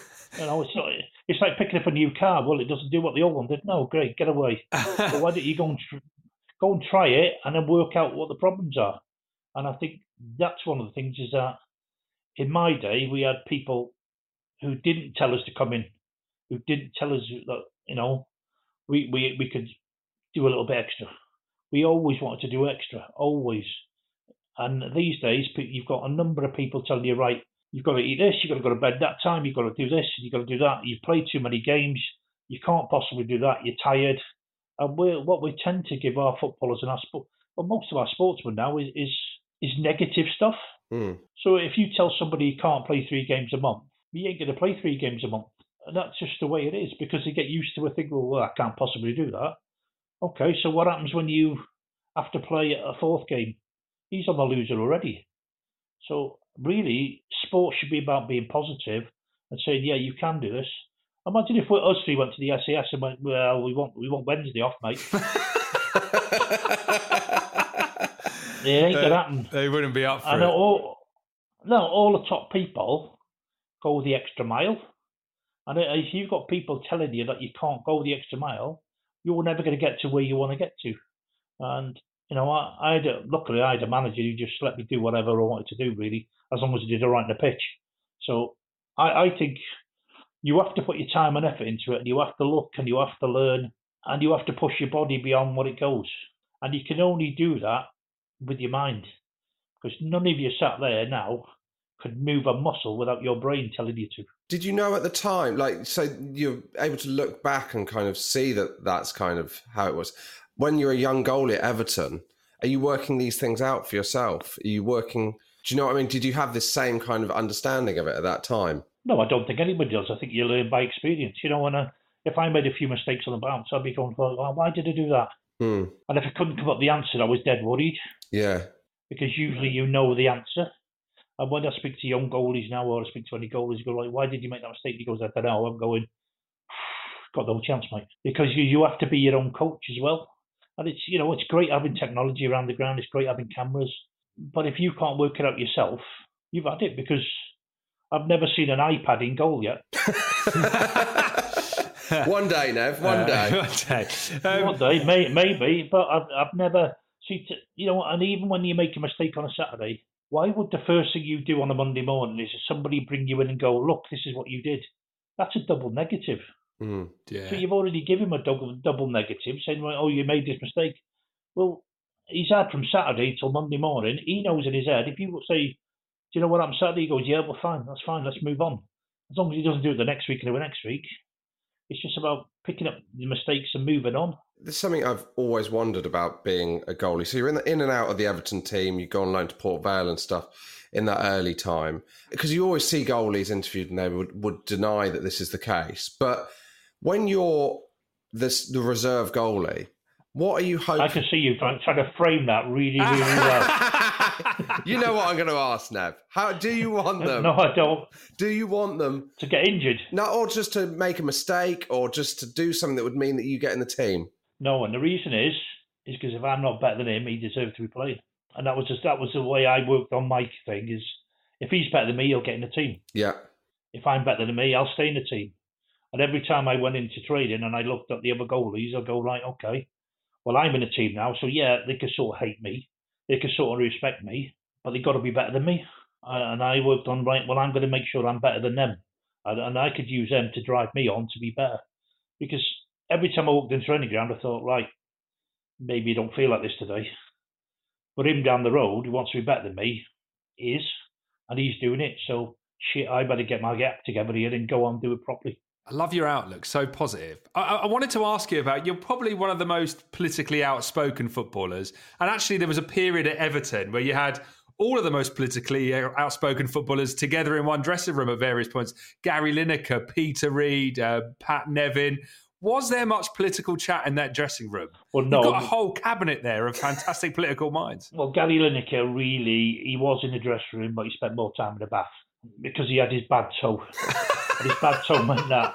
It's like picking up a new car. Well, it doesn't do what the old one did. No, great, get away. But why don't you go and try it and then work out what the problems are? And I think that's one of the things is that in my day, we had people who didn't tell us to come in, who didn't tell us that, we could do a little bit extra. We always wanted to do extra, always. And these days, you've got a number of people telling you, right, you've got to eat this, you've got to go to bed that time, you've got to do this, you've got to do that. You've played too many games, you can't possibly do that, you're tired. And what we tend to give our footballers and our sport, well, most of our sportsmen now is negative stuff. So if you tell somebody you can't play 3 games a month, you ain't going to play 3 games a month. And that's just the way it is, because they get used to a thing, well, I can't possibly do that. Okay, so what happens when you have to play a 4th game? He's on the loser already. So really, sport should be about being positive and saying, yeah, you can do this. Imagine if us 3 went to the SAS and went, well, we want Wednesday off, mate. It ain't going to happen. They wouldn't be up for it. All the top people go the extra mile. And if you've got people telling you that you can't go the extra mile, you're never going to get to where you want to get to. And, luckily I had a manager who just let me do whatever I wanted to do, really, as long as I did it right on the pitch. So I think you have to put your time and effort into it, and you have to look and you have to learn and you have to push your body beyond what it goes. And you can only do that with your mind, because none of you sat there now could move a muscle without your brain telling you to. Did you know at the time, so you're able to look back and kind of see that that's kind of how it was? When you're a young goalie at Everton, are you working these things out for yourself? Are you working, do you know what I mean? Did you have this same kind of understanding of it at that time? No, I don't think anybody does. I think you learn by experience. If I made a few mistakes on the bounce, I'd be going, well, why did I do that? And if I couldn't come up with the answer, I was dead worried. Yeah. Because usually you know the answer. And when I speak to young goalies now, or I speak to any goalies, you go like, why did you make that mistake? He goes, I don't know. I'm going, got no chance, mate. Because you have to be your own coach as well. And it's great having technology around the ground. It's great having cameras. But if you can't work it out yourself, you've had it, because I've never seen an iPad in goal yet. One day, Nev. One day. One day, maybe. But I've never seen. And even when you make a mistake on a Saturday, why would the first thing you do on a Monday morning is somebody bring you in and go, "Look, this is what you did"? That's a double negative. Yeah. So you've already given him a double negative, saying, "Right, oh, you made this mistake." Well, he's had from Saturday till Monday morning. He knows in his head. If you say, "Do you know what happened Saturday?" He goes, "Yeah, well, fine, that's fine. Let's move on." As long as he doesn't do it the next week and do it next week, it's just about picking up the mistakes and moving on. There's something I've always wondered about being a goalie. So you're in and out of the Everton team. You go on loan to Port Vale and stuff in that early time, because you always see goalies interviewed and they would deny that this is the case. But when you're the reserve goalie, what are you hoping? I can see you trying to frame that really, really well. You know what I'm going to ask, Nev. How do you want them? No, I don't. Do you want them to get injured? No, or just to make a mistake, or just to do something that would mean that you get in the team? No, and the reason is because if I'm not better than him, he deserves to be played. And that was the way I worked on my thing. Is if he's better than me, he'll get in the team. Yeah. If I'm better than me, I'll stay in the team. And every time I went into training and I looked at the other goalies, I'll go, right, okay, well, I'm in a team now, so yeah, they can sort of hate me, they can sort of respect me, but they've got to be better than me. And I worked on, right, well, I'm going to make sure I'm better than them. And I could use them to drive me on to be better. Because every time I walked into training ground, I thought, right, maybe you don't feel like this today. But him down the road, who wants to be better than me, and he's doing it. So, shit, I better get my act together here and go on and do it properly. I love your outlook, so positive. I wanted to ask you about, you're probably one of the most politically outspoken footballers. And actually, there was a period at Everton where you had all of the most politically outspoken footballers together in one dressing room at various points. Gary Lineker, Peter Reid, Pat Nevin. Was there much political chat in that dressing room? Well, no. You've got a whole cabinet there of fantastic political minds. Well, Gary Lineker, really, he was in the dressing room, but he spent more time in the bath because he had his bad toe. His bad toe meant that.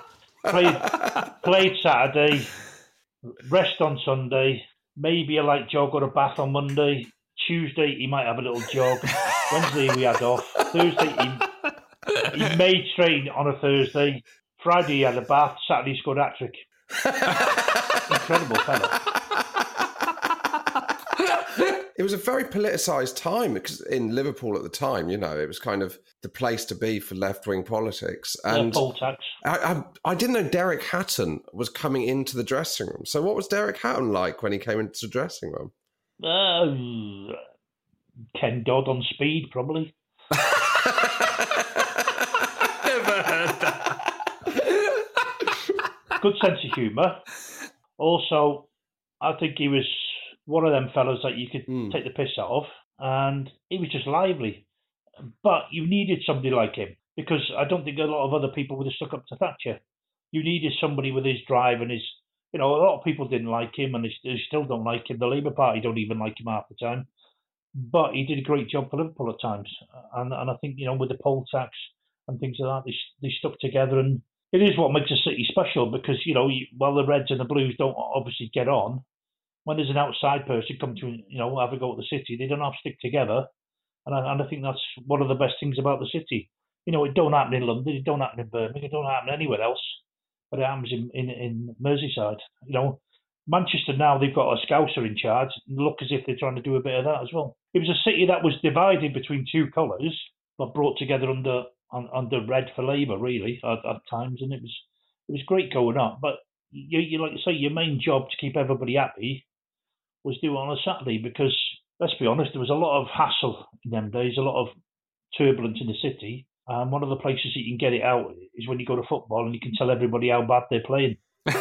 Played Saturday, rest on Sunday, maybe a light jog or a bath on Monday. Tuesday, he might have a little jog. Wednesday, we had off. Thursday, he made train on a Thursday. Friday, he had a bath. Saturday, he scored a hat-trick. Incredible fella. It was a very politicised time because in Liverpool at the time, you know, it was kind of the place to be for left-wing politics. And poll tax. I didn't know Derek Hatton was coming into the dressing room. So what was Derek Hatton like when he came into the dressing room? Ken Dodd on speed, probably. Never heard that. Good sense of humour. Also, I think he was one of them fellas that you could take the piss out of, and he was just lively. But you needed somebody like him, because I don't think a lot of other people would have stuck up to Thatcher. You needed somebody with his drive and his, a lot of people didn't like him, and they still don't like him. The Labour Party don't even like him half the time. But he did a great job for Liverpool at times. And I think, with the poll tax and things like that, they stuck together. And it is what makes a city special, because, while the Reds and the Blues don't obviously get on, when there's an outside person come to, have a go at the city, they don't have to stick together. And I think that's one of the best things about the city. It don't happen in London, it don't happen in Birmingham, it don't happen anywhere else, but it happens in Merseyside. Manchester now, they've got a Scouser in charge, and look as if they're trying to do a bit of that as well. It was a city that was divided between two colours, but brought together under red for Labour, really, at times, and it was great going on. But you like you say, your main job to keep everybody happy was do it on a Saturday, because let's be honest, there was a lot of hassle in them days, a lot of turbulence in the city. And one of the places that you can get it out is when you go to football and you can tell everybody how bad they're playing.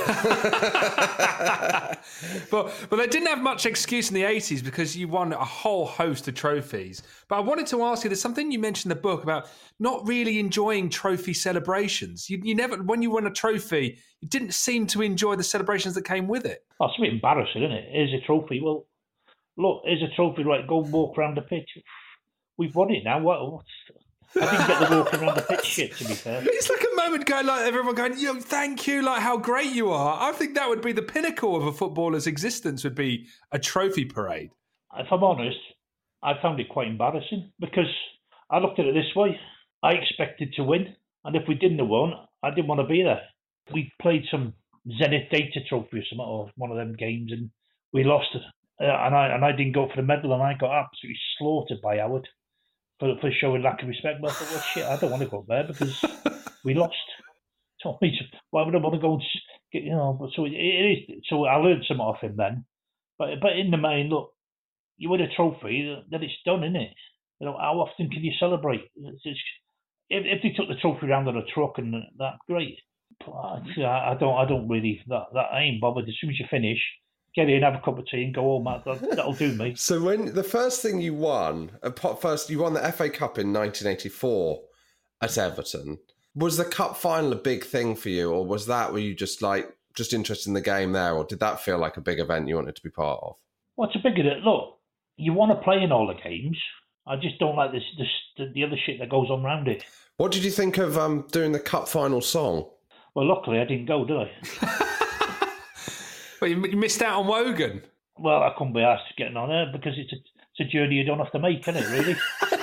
but they didn't have much excuse in the 80s because you won a whole host of trophies. But I wanted to ask you, there's something you mentioned in the book about not really enjoying trophy celebrations. You never, when you won a trophy, you didn't seem to enjoy the celebrations that came with it. Oh, it's a bit embarrassing, isn't it? Here's a trophy. Well, look, here's a trophy, right, go and walk around the pitch. We've won it now. What? I didn't get the walking around the pitch shit, to be fair. It's like a moment going, like everyone going, thank you, like how great you are. I think that would be the pinnacle of a footballer's existence, would be a trophy parade. If I'm honest, I found it quite embarrassing because I looked at it this way. I expected to win, and if we didn't have won, I didn't want to be there. We played some Zenith Data Trophy or something, or one of them games, and we lost it. And I didn't go for the medal, and I got absolutely slaughtered by Howard for showing lack of respect. But I thought, well, shit, I don't want to go there because we lost. So why would I want to go and get, But so it is. So I learned something off him then. But in the main, look, you win a trophy, then it's done, isn't it? How often can you celebrate? If they took the trophy around on a truck and that, great. I don't really. I ain't bothered. As soon as you finish, get in, have a cup of tea, and go home. That'll do me. So when the first thing you won, you won the FA Cup in 1984 at Everton. Was the cup final a big thing for you, or were you just interested in the game there, or did that feel like a big event you wanted to be part of? Well, it's a big event. Look, you want to play in all the games. I just don't like the other shit that goes on around it. What did you think of doing the cup final song? Well, luckily I didn't go, did I? Well, you missed out on Wogan. Well, I couldn't be asked getting on there because it's a journey you don't have to make, isn't it, really?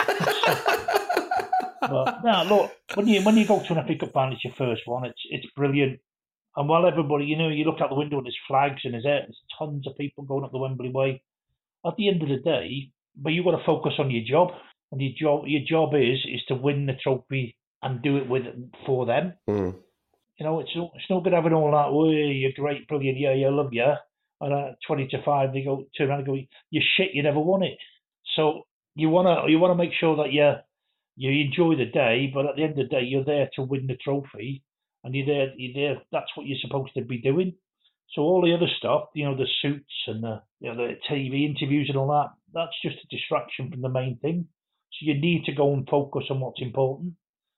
But no, look, when you go to an FA Cup final, it's your first one. It's brilliant. And while everybody, you look out the window and there's flags and there's tons of people going up the Wembley Way. At the end of the day, but you've got to focus on your job, and your job is to win the trophy and do it for them. Mm. It's no good having all that. Oh, you're great, brilliant, yeah, I love you. And at 20-5, they go turn around and go, "You're shit, you never won it." So you wanna make sure that you enjoy the day, but at the end of the day, you're there to win the trophy, and you're there. That's what you're supposed to be doing. So all the other stuff, the suits and the TV interviews and all that, that's just a distraction from the main thing. So you need to go and focus on what's important,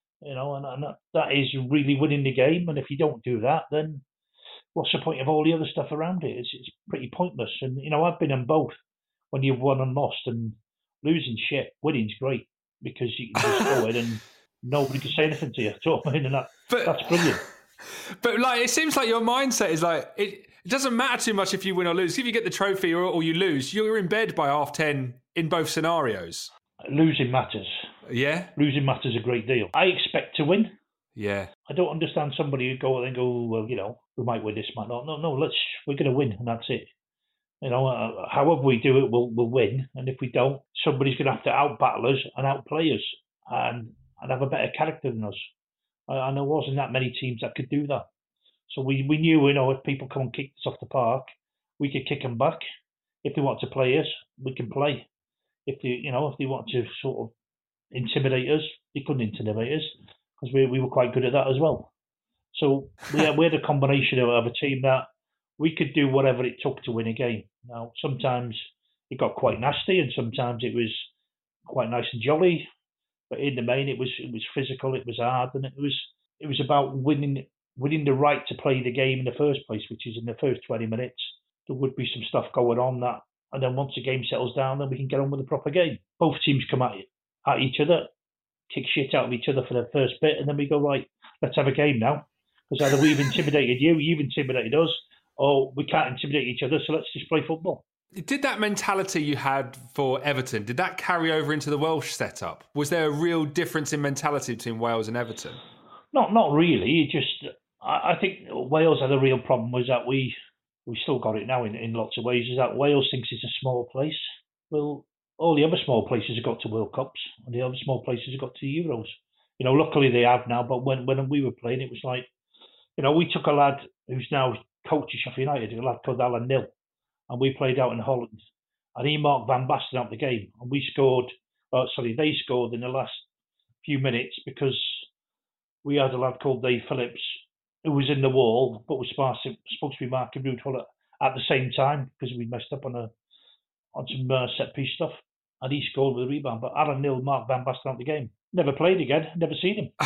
and that is really winning the game. And if you don't do that, then what's the point of all the other stuff around it? It's pretty pointless. And, I've been in both when you've won and lost, and losing shit. Winning's great because you can just go in and nobody can say anything to you. And that's brilliant. But it seems like your mindset is it doesn't matter too much if you win or lose. If you get the trophy or you lose, you're in bed by 10:30 in both scenarios. Losing matters. Yeah? Losing matters a great deal. I expect to win. Yeah. I don't understand somebody who go and go, well, we might win this, might not. No, we're going to win, and that's it. However we do it, we'll win. And if we don't, somebody's going to have to out-battle us and outplay us and have a better character than us. And there wasn't that many teams that could do that. So we knew, if people come and kick us off the park, we could kick them back. If they want to play us, we can play. If they want to sort of intimidate us, they couldn't intimidate us because we were quite good at that as well. So we had a combination of a team that we could do whatever it took to win a game. Now, sometimes it got quite nasty, and sometimes it was quite nice and jolly. But in the main, it was physical, it was hard, and it was about winning the right to play the game in the first place, which is in the first 20 minutes. There would be some stuff going on that, and then once the game settles down, then we can get on with the proper game. Both teams come at each other, kick shit out of each other for the first bit, and then we go, right, let's have a game now. Because either we've intimidated you, you've intimidated us, or we can't intimidate each other, so let's just play football. Did that mentality you had for Everton, did that carry over into the Welsh setup? Was there a real difference in mentality between Wales and Everton? Not really. I think Wales had a real problem was that we still got it now in lots of ways, is that Wales thinks it's a small place. Well, all the other small places have got to World Cups, and the other small places have got to Euros. Luckily they have now, but when we were playing, it was like, we took a lad who's now coach of Sheffield United, a lad called Alan Nill, and we played out in Holland, and he marked Van Basten out the game, and they scored in the last few minutes because we had a lad called Dave Phillips who was in the wall, but was supposed to be marking Ruud Gullit at the same time because we messed up on some set piece stuff, and he scored with a rebound. But Alan Nill marked Van Basten out the game. Never played again. Never seen him.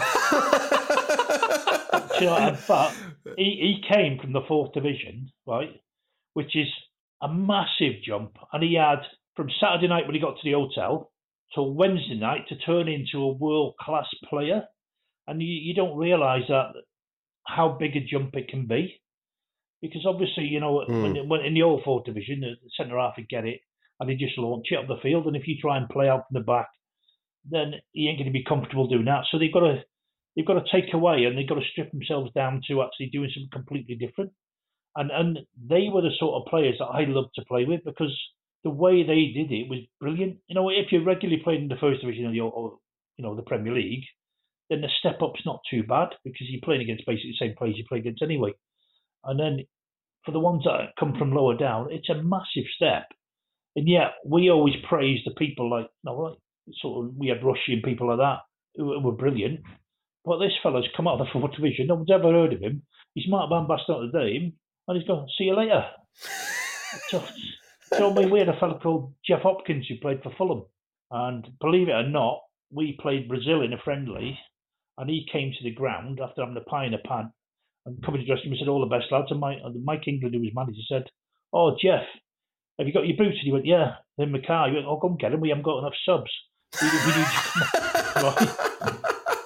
But he came from the 4th division, right, which is a massive jump, and he had from Saturday night when he got to the hotel till Wednesday night to turn into a world-class player, and you don't realise that how big a jump it can be, because obviously when in the old 4th division the centre half would get it, and they just launch it up the field. And if you try and play out from the back, then he ain't going to be comfortable doing that. So they've got to take away, and they've got to strip themselves down to actually doing something completely different. And they were the sort of players that I loved to play with, because the way they did it was brilliant. You know, if you regularly played in the first division or the Premier League, then the step up's not too bad, because you're playing against basically the same players you play against anyway. And then for the ones that come from lower down, it's a massive step. And yet we always praise the people like we had Rushy and people like that who were brilliant. But this fella's come out of the fourth division. No one's ever heard of him. He's Mark Van Basten at the game, and he's gone, see you later. So I mean, we had a fella called Jeff Hopkins who played for Fulham. And believe it or not, we played Brazil in a friendly, and he came to the ground after having a pie in a pan and coming to dressing room and said, all the best lads. And Mike England, who was manager, said, oh, Jeff, have you got your boots? And he went, yeah. Then in the car, he went, oh, go and get them. We haven't got enough subs. We need you to come on.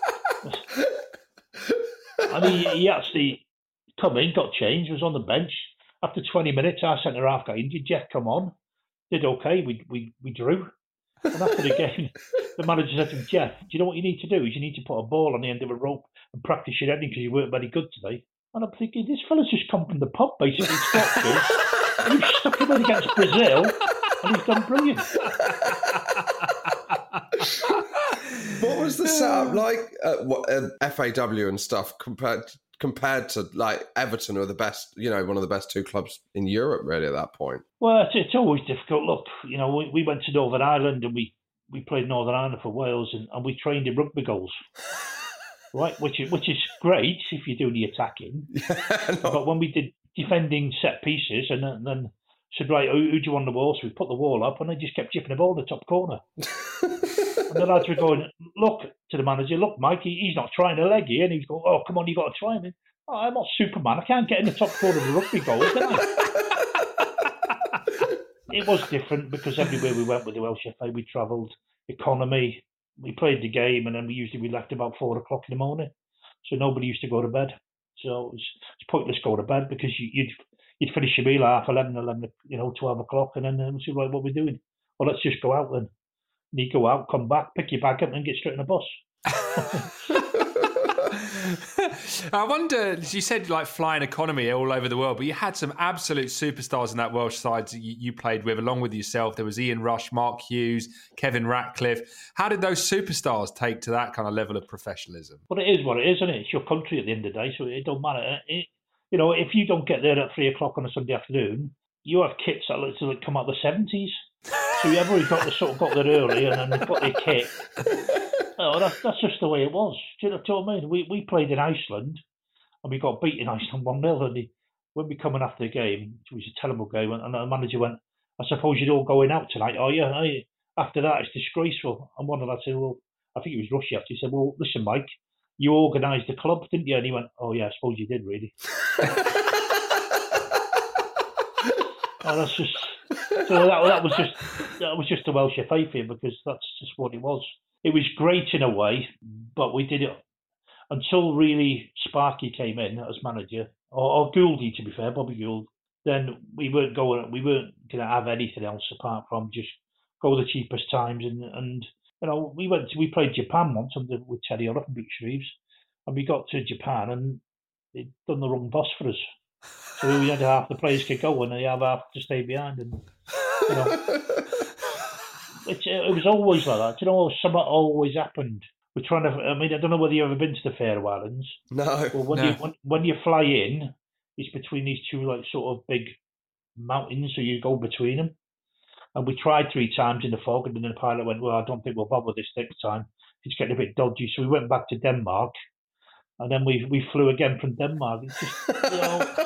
And he actually come in, got changed, was on the bench. After 20 minutes, our centre-half got injured. Jeff come on, did okay. We drew. And after the game, the manager said to him, Jeff, do you know what you need to do? Is you need to put a ball on the end of a rope and practice your heading because you weren't very good today. And I'm thinking, this fella's just come from the pub, basically, and you stuck him in against Brazil, and he's done brilliant. What was the setup like at FAW and stuff compared to like Everton, who are the best, one of the best two clubs in Europe, really, at that point? Well, it's always difficult. Look, we went to Northern Ireland and we played Northern Ireland for Wales, and we trained in rugby goals, right? Which is great if you're doing the attacking. Yeah, no. But when we did defending set pieces, and then said, right, who do you want the wall? So we put the wall up, and they just kept chipping the ball in the top corner. And the lads were going, look, to the manager, look, Mike, he's not trying a leg here. And he's going, oh, come on, you've got to try him. Oh, I'm not Superman. I can't get in the top corner of the rugby goal, can I? It was different because everywhere we went with the Welsh FA, we travelled economy. We played the game, and then we left about 4 o'clock in the morning. So nobody used to go to bed. So it's pointless go to bed because you'd finish your meal at 11, 12 o'clock, and then say, right, what are we doing? Well, let's just go out then. And you go out, come back, pick your bag up, and get straight on a bus. I wonder, you said like flying economy all over the world, but you had some absolute superstars in that Welsh side you played with, along with yourself. There was Ian Rush, Mark Hughes, Kevin Ratcliffe. How did those superstars take to that kind of level of professionalism? Well, it is what it is, isn't it? It's your country at the end of the day, so it don't matter. If you don't get there at 3 o'clock on a Sunday afternoon, you have kits that come out of the 70s. So whoever got there early and then they got their kit. Oh, that's just the way it was. Do you know what I mean? We played in Iceland and we got beaten Iceland 1-0. And when we coming after the game, it was a terrible game, and the manager went, I suppose you're all going out tonight, are you? After that, it's disgraceful. And one of them said, well, I think it was Rushy after. He said, well, listen, Mike, you organised the club, didn't you? And he went, oh, yeah, I suppose you did, really. Oh, that's just... So that was just the Welsh FA thing, because that's just what it was. It was great in a way, but we did it until really Sparky came in as manager, or Gouldy, to be fair, Bobby Gould. Then we weren't going to have anything else apart from just go the cheapest times. And we played Japan once with Terry Oliver and Beach Reeves, and we got to Japan and they'd done the wrong bus for us. So we had half the players could go and they have half to stay behind. And it was always like that. Something always happened. We're trying to. I mean, I don't know whether you've ever been to the Faroe Islands. No. Well, when you fly in, it's between these two sort of big mountains, so you go between them. And we tried 3 times in the fog, and then the pilot went, "Well, I don't think we'll bother this next time. It's getting a bit dodgy." So we went back to Denmark. And then we flew again from Denmark. It's just,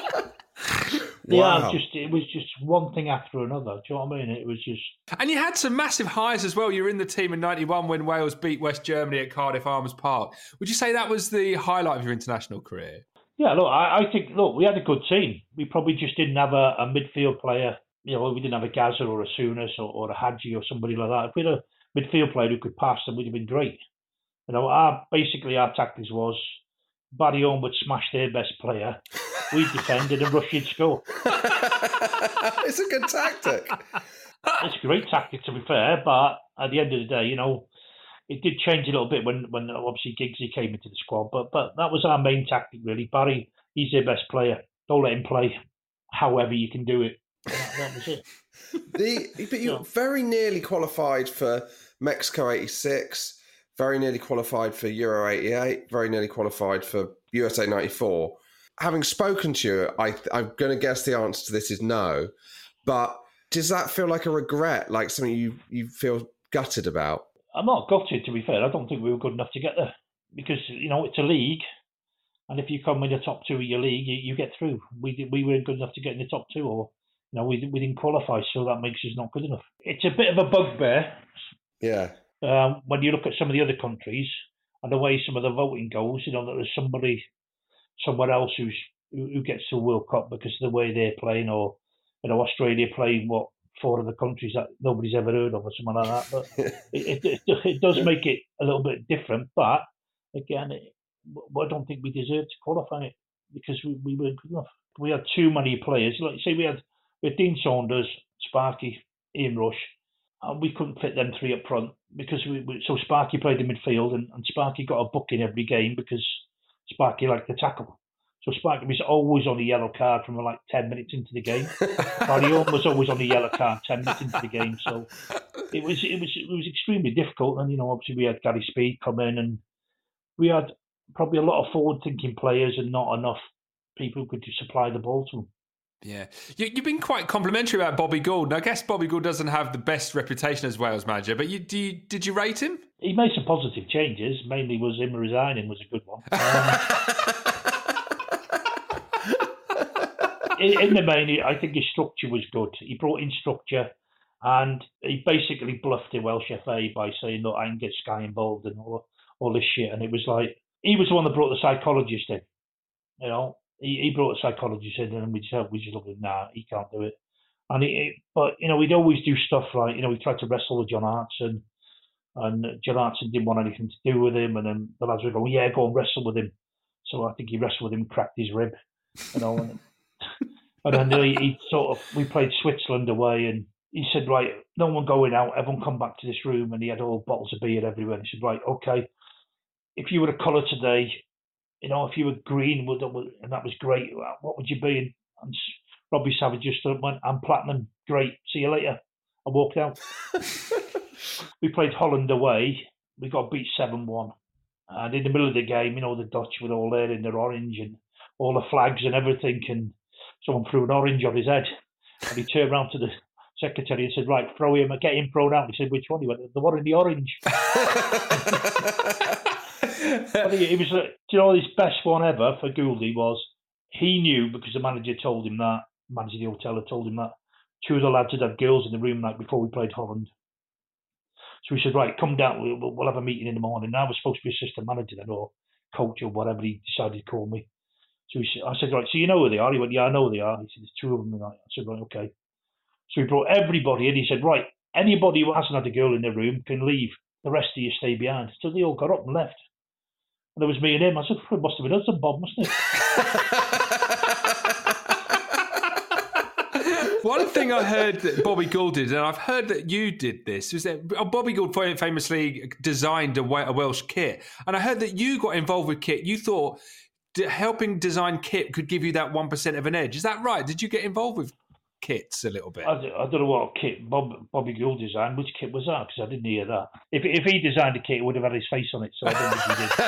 Wow. It was just one thing after another. Do you know what I mean? It was just... And you had some massive highs as well. You were in the team in 91 when Wales beat West Germany at Cardiff Arms Park. Would you say that was the highlight of your international career? Yeah, look, I think, we had a good team. We probably just didn't have a midfield player. We didn't have a Gaza or a Souness or a Hadji or somebody like that. If we had a midfield player who could pass, then we'd have been great. Our tactics was Barry Owen would smash their best player, we'd defend and then Russia would score. It's a good tactic. It's a great tactic, to be fair, but at the end of the day, it did change a little bit when obviously Giggsy came into the squad. But that was our main tactic, really. Barry, he's their best player. Don't let him play however you can do it. That was it. But you very nearly qualified for Mexico 86, very nearly qualified for Euro 88, very nearly qualified for USA 94. Having spoken to you, I'm going to guess the answer to this is no. But does that feel like a regret, like something you feel gutted about? I'm not gutted, to be fair. I don't think we were good enough to get there because, it's a league. And if you come in the top two of your league, you get through. We weren't good enough to get in the top two, or we didn't qualify, so that makes us not good enough. It's a bit of a bugbear. Yeah. When you look at some of the other countries and the way some of the voting goes, that there's somebody somewhere else who gets to the World Cup because of the way they're playing, or Australia playing 4 other countries that nobody's ever heard of or something like that. But it does make it a little bit different. But again, I don't think we deserved to qualify it because we weren't good enough. We had too many players. Like you say, we had Dean Saunders, Sparky, Ian Rush, and we couldn't fit them 3 up front because so Sparky played in midfield and Sparky got a booking every game because Sparky liked to tackle. So Sparky was always on a yellow card from like 10 minutes into the game. Barry Owen was always on a yellow card 10 minutes into the game. So it was extremely difficult. And obviously we had Gary Speed come in, and we had probably a lot of forward-thinking players and not enough people who could supply the ball to them. Yeah. You've been quite complimentary about Bobby Gould. I guess Bobby Gould doesn't have the best reputation as Wales manager, but did you rate him? He made some positive changes. Mainly was him resigning was a good one. In the main, I think his structure was good. He brought in structure, and he basically bluffed the Welsh FA by saying, look, I can get Sky involved and all this shit. And it was like, he was the one that brought the psychologist in. He brought a psychologist in, and we just looked at, nah, he can't do it. And but we'd always do stuff like, we tried to wrestle with John Hartson, and John Hartson didn't want anything to do with him, and then the lads would go, yeah, go and wrestle with him. So I think he wrestled with him, cracked his rib, and then we played Switzerland away, and he said, right, no one going out, everyone come back to this room, and he had all bottles of beer everywhere. And he said, right, okay, if you were a colour today, if you were green, and that was great, what would you be? And Robbie Savage just went, I'm platinum, great, see you later. I walked out. We played Holland away, we got beat 7-1. And in the middle of the game, the Dutch were all there in their orange and all the flags and everything, and someone threw an orange on his head. And he turned around to the secretary and said, right, throw him, get him thrown out. He said, which one? He went, the one in the orange. But it was, his best one ever for Gouldy was he knew, because the manager told him that, manager of the hotel had told him that 2 of the lads had girls in the room night before we played Holland. So he said, right, come down, we'll have a meeting in the morning. And I was supposed to be assistant manager then, or coach or whatever he decided to call me. So I said, right, so you know who they are? He went, yeah, I know who they are. He said, there's 2 of them. I said, right, okay. So he brought everybody in. He said, right, anybody who hasn't had a girl in their room can leave. The rest of you stay behind. So they all got up and left. And there was me and him. I said, it must have been us and Bob, mustn't it? One thing I heard that Bobby Gould did, and I've heard that you did this, was that Bobby Gould famously designed a Welsh kit. And I heard that you got involved with kit. You thought helping design kit could give you that 1% of an edge. Is that right? Did you get involved with kits a little bit? I don't know what kit Bobby Gould designed. Which kit was that? Because I didn't hear that. If he designed a kit, it would have had his face on it. So I don't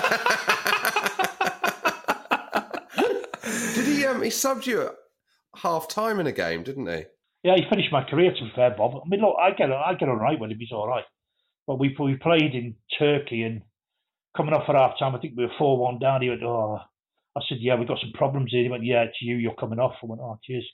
think he did. Did he? He subbed you at half time in a game, didn't he? Yeah, he finished my career, to be fair, Bob. I mean, look, I get on right with him. He's all right. But we played in Turkey, and coming off at half time, I think we were 4-1 down. He went, oh. I said, yeah, we've got some problems here. He went, yeah, it's you. You're coming off. I went, oh, cheers.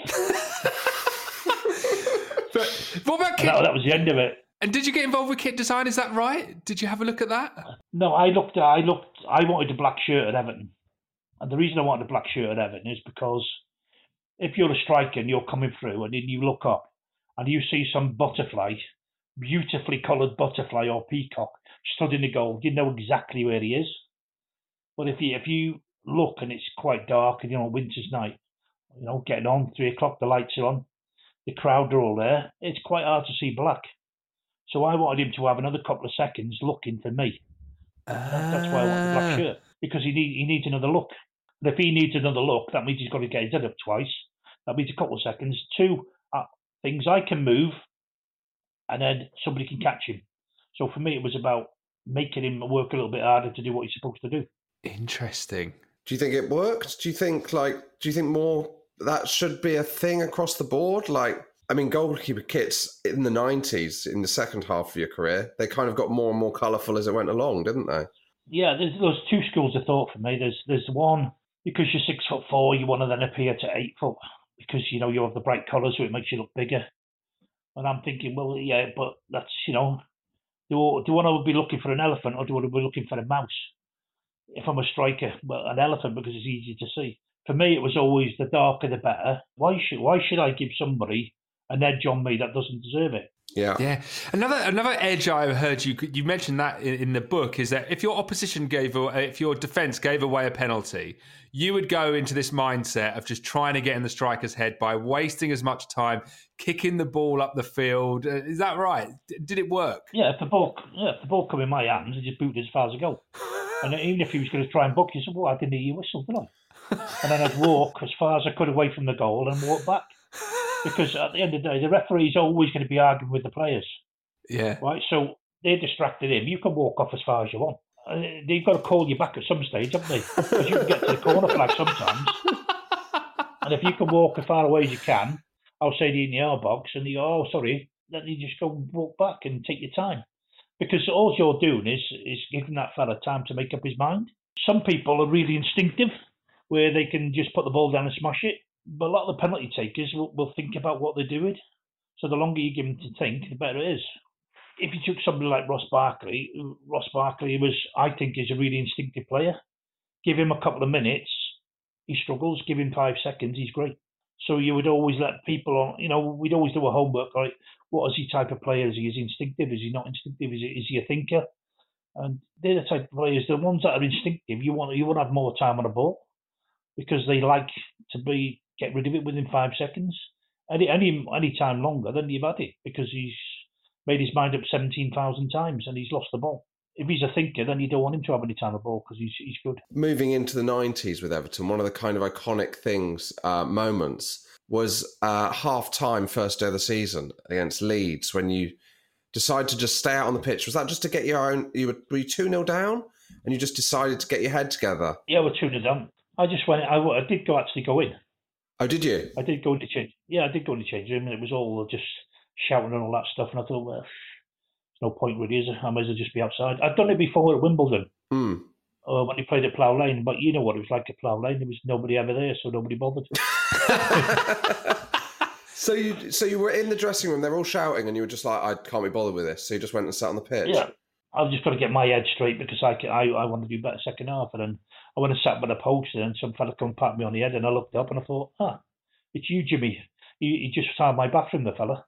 But what about kit? That was the end of it. And did you get involved with kit design? Is that right? Did you have a look at that? No, I wanted a black shirt at Everton. And the reason I wanted a black shirt at Everton is because if you're a striker and you're coming through and then you look up and you see some butterfly, beautifully coloured butterfly or peacock stood in the goal, you know exactly where he is. But if you look and it's quite dark and, winter's night, getting on, 3 o'clock, the lights are on, the crowd are all there, it's quite hard to see black. So I wanted him to have another couple of seconds looking for me. That's why I want the black shirt, because he needs another look. And if he needs another look, that means he's got to get his head up twice. That means a couple of seconds. 2 things I can move, and then somebody can catch him. So for me, it was about making him work a little bit harder to do what he's supposed to do. Interesting. Do you think it worked? Do you think more that should be a thing across the board? Goalkeeper kits in the 90s, in the second half of your career, they kind of got more and more colourful as it went along, didn't they? Yeah, there's 2 schools of thought for me. There's one, because you're 6'4", you want to then appear to 8 foot, because, you have the bright colours, so it makes you look bigger. And I'm thinking, well, yeah, but that's, do I want to be looking for an elephant or do I want to be looking for a mouse? If I'm a striker, well, an elephant because it's easy to see. For me, it was always the darker the better. Why should I give somebody an edge on me that doesn't deserve it? Yeah. Another edge I heard you mentioned that in the book is that if your defence gave away a penalty, you would go into this mindset of just trying to get in the striker's head by wasting as much time kicking the ball up the field. Is that right? Did it work? Yeah, if the ball come in my hands, I just boot it as far as I go. And even if he was going to try and book you, said, well, I didn't hear you whistle, did I? And then I'd walk as far as I could away from the goal and walk back. Because at the end of the day, the referee's always going to be arguing with the players. Yeah. Right? So they distracted him. You can walk off as far as you want. They've got to call you back at some stage, haven't they? Because you can get to the corner flag sometimes. And if you can walk as far away as you can, I'll say to you in the R box, and you go, oh, sorry, then you just go and walk back and take your time. Because all you're doing is giving that fella time to make up his mind. Some people are really instinctive, where they can just put the ball down and smash it. But a lot of the penalty takers will think about what they're doing. So the longer you give them to think, the better it is. If you took somebody like Ross Barkley I think is a really instinctive player. Give him a couple of minutes, he struggles. Give him 5 seconds, he's great. So you would always let people on, we'd always do a homework, like, what is he type of player? Is he instinctive? Is he not instinctive? Is he a thinker? And they're the type of players, the ones that are instinctive, you want to have more time on the ball because they like to get rid of it within 5 seconds. Any time longer, then you've had it because he's made his mind up 17,000 times and he's lost the ball. If he's a thinker, then you don't want him to have any time on the ball because he's good. Moving into the 90s with Everton, one of the kind of iconic moments was half-time first day of the season against Leeds when you decided to just stay out on the pitch. Was that just to get were you 2-0 down and you just decided to get your head together? Yeah, we're 2-0 down. I just went, I did actually go in. Oh, did you? I did go into change. Yeah, I did go into change room and it was all just shouting and all that stuff. And I thought, well, there's no point really, is there? I might as well just be outside. I'd done it before at Wimbledon when he played at Plough Lane, but you know what it was like at Plough Lane. There was nobody ever there, so nobody bothered. So you were in the dressing room, they were all shouting, and you were just like, I can't be bothered with this. So you just went and sat on the pitch. Yeah, I've just got to get my head straight because I want to do better second half. And then I went and sat by the post, and some fella come and pat me on the head, and I looked up and I thought, it's you, Jimmy. He just found my bathroom, the fella.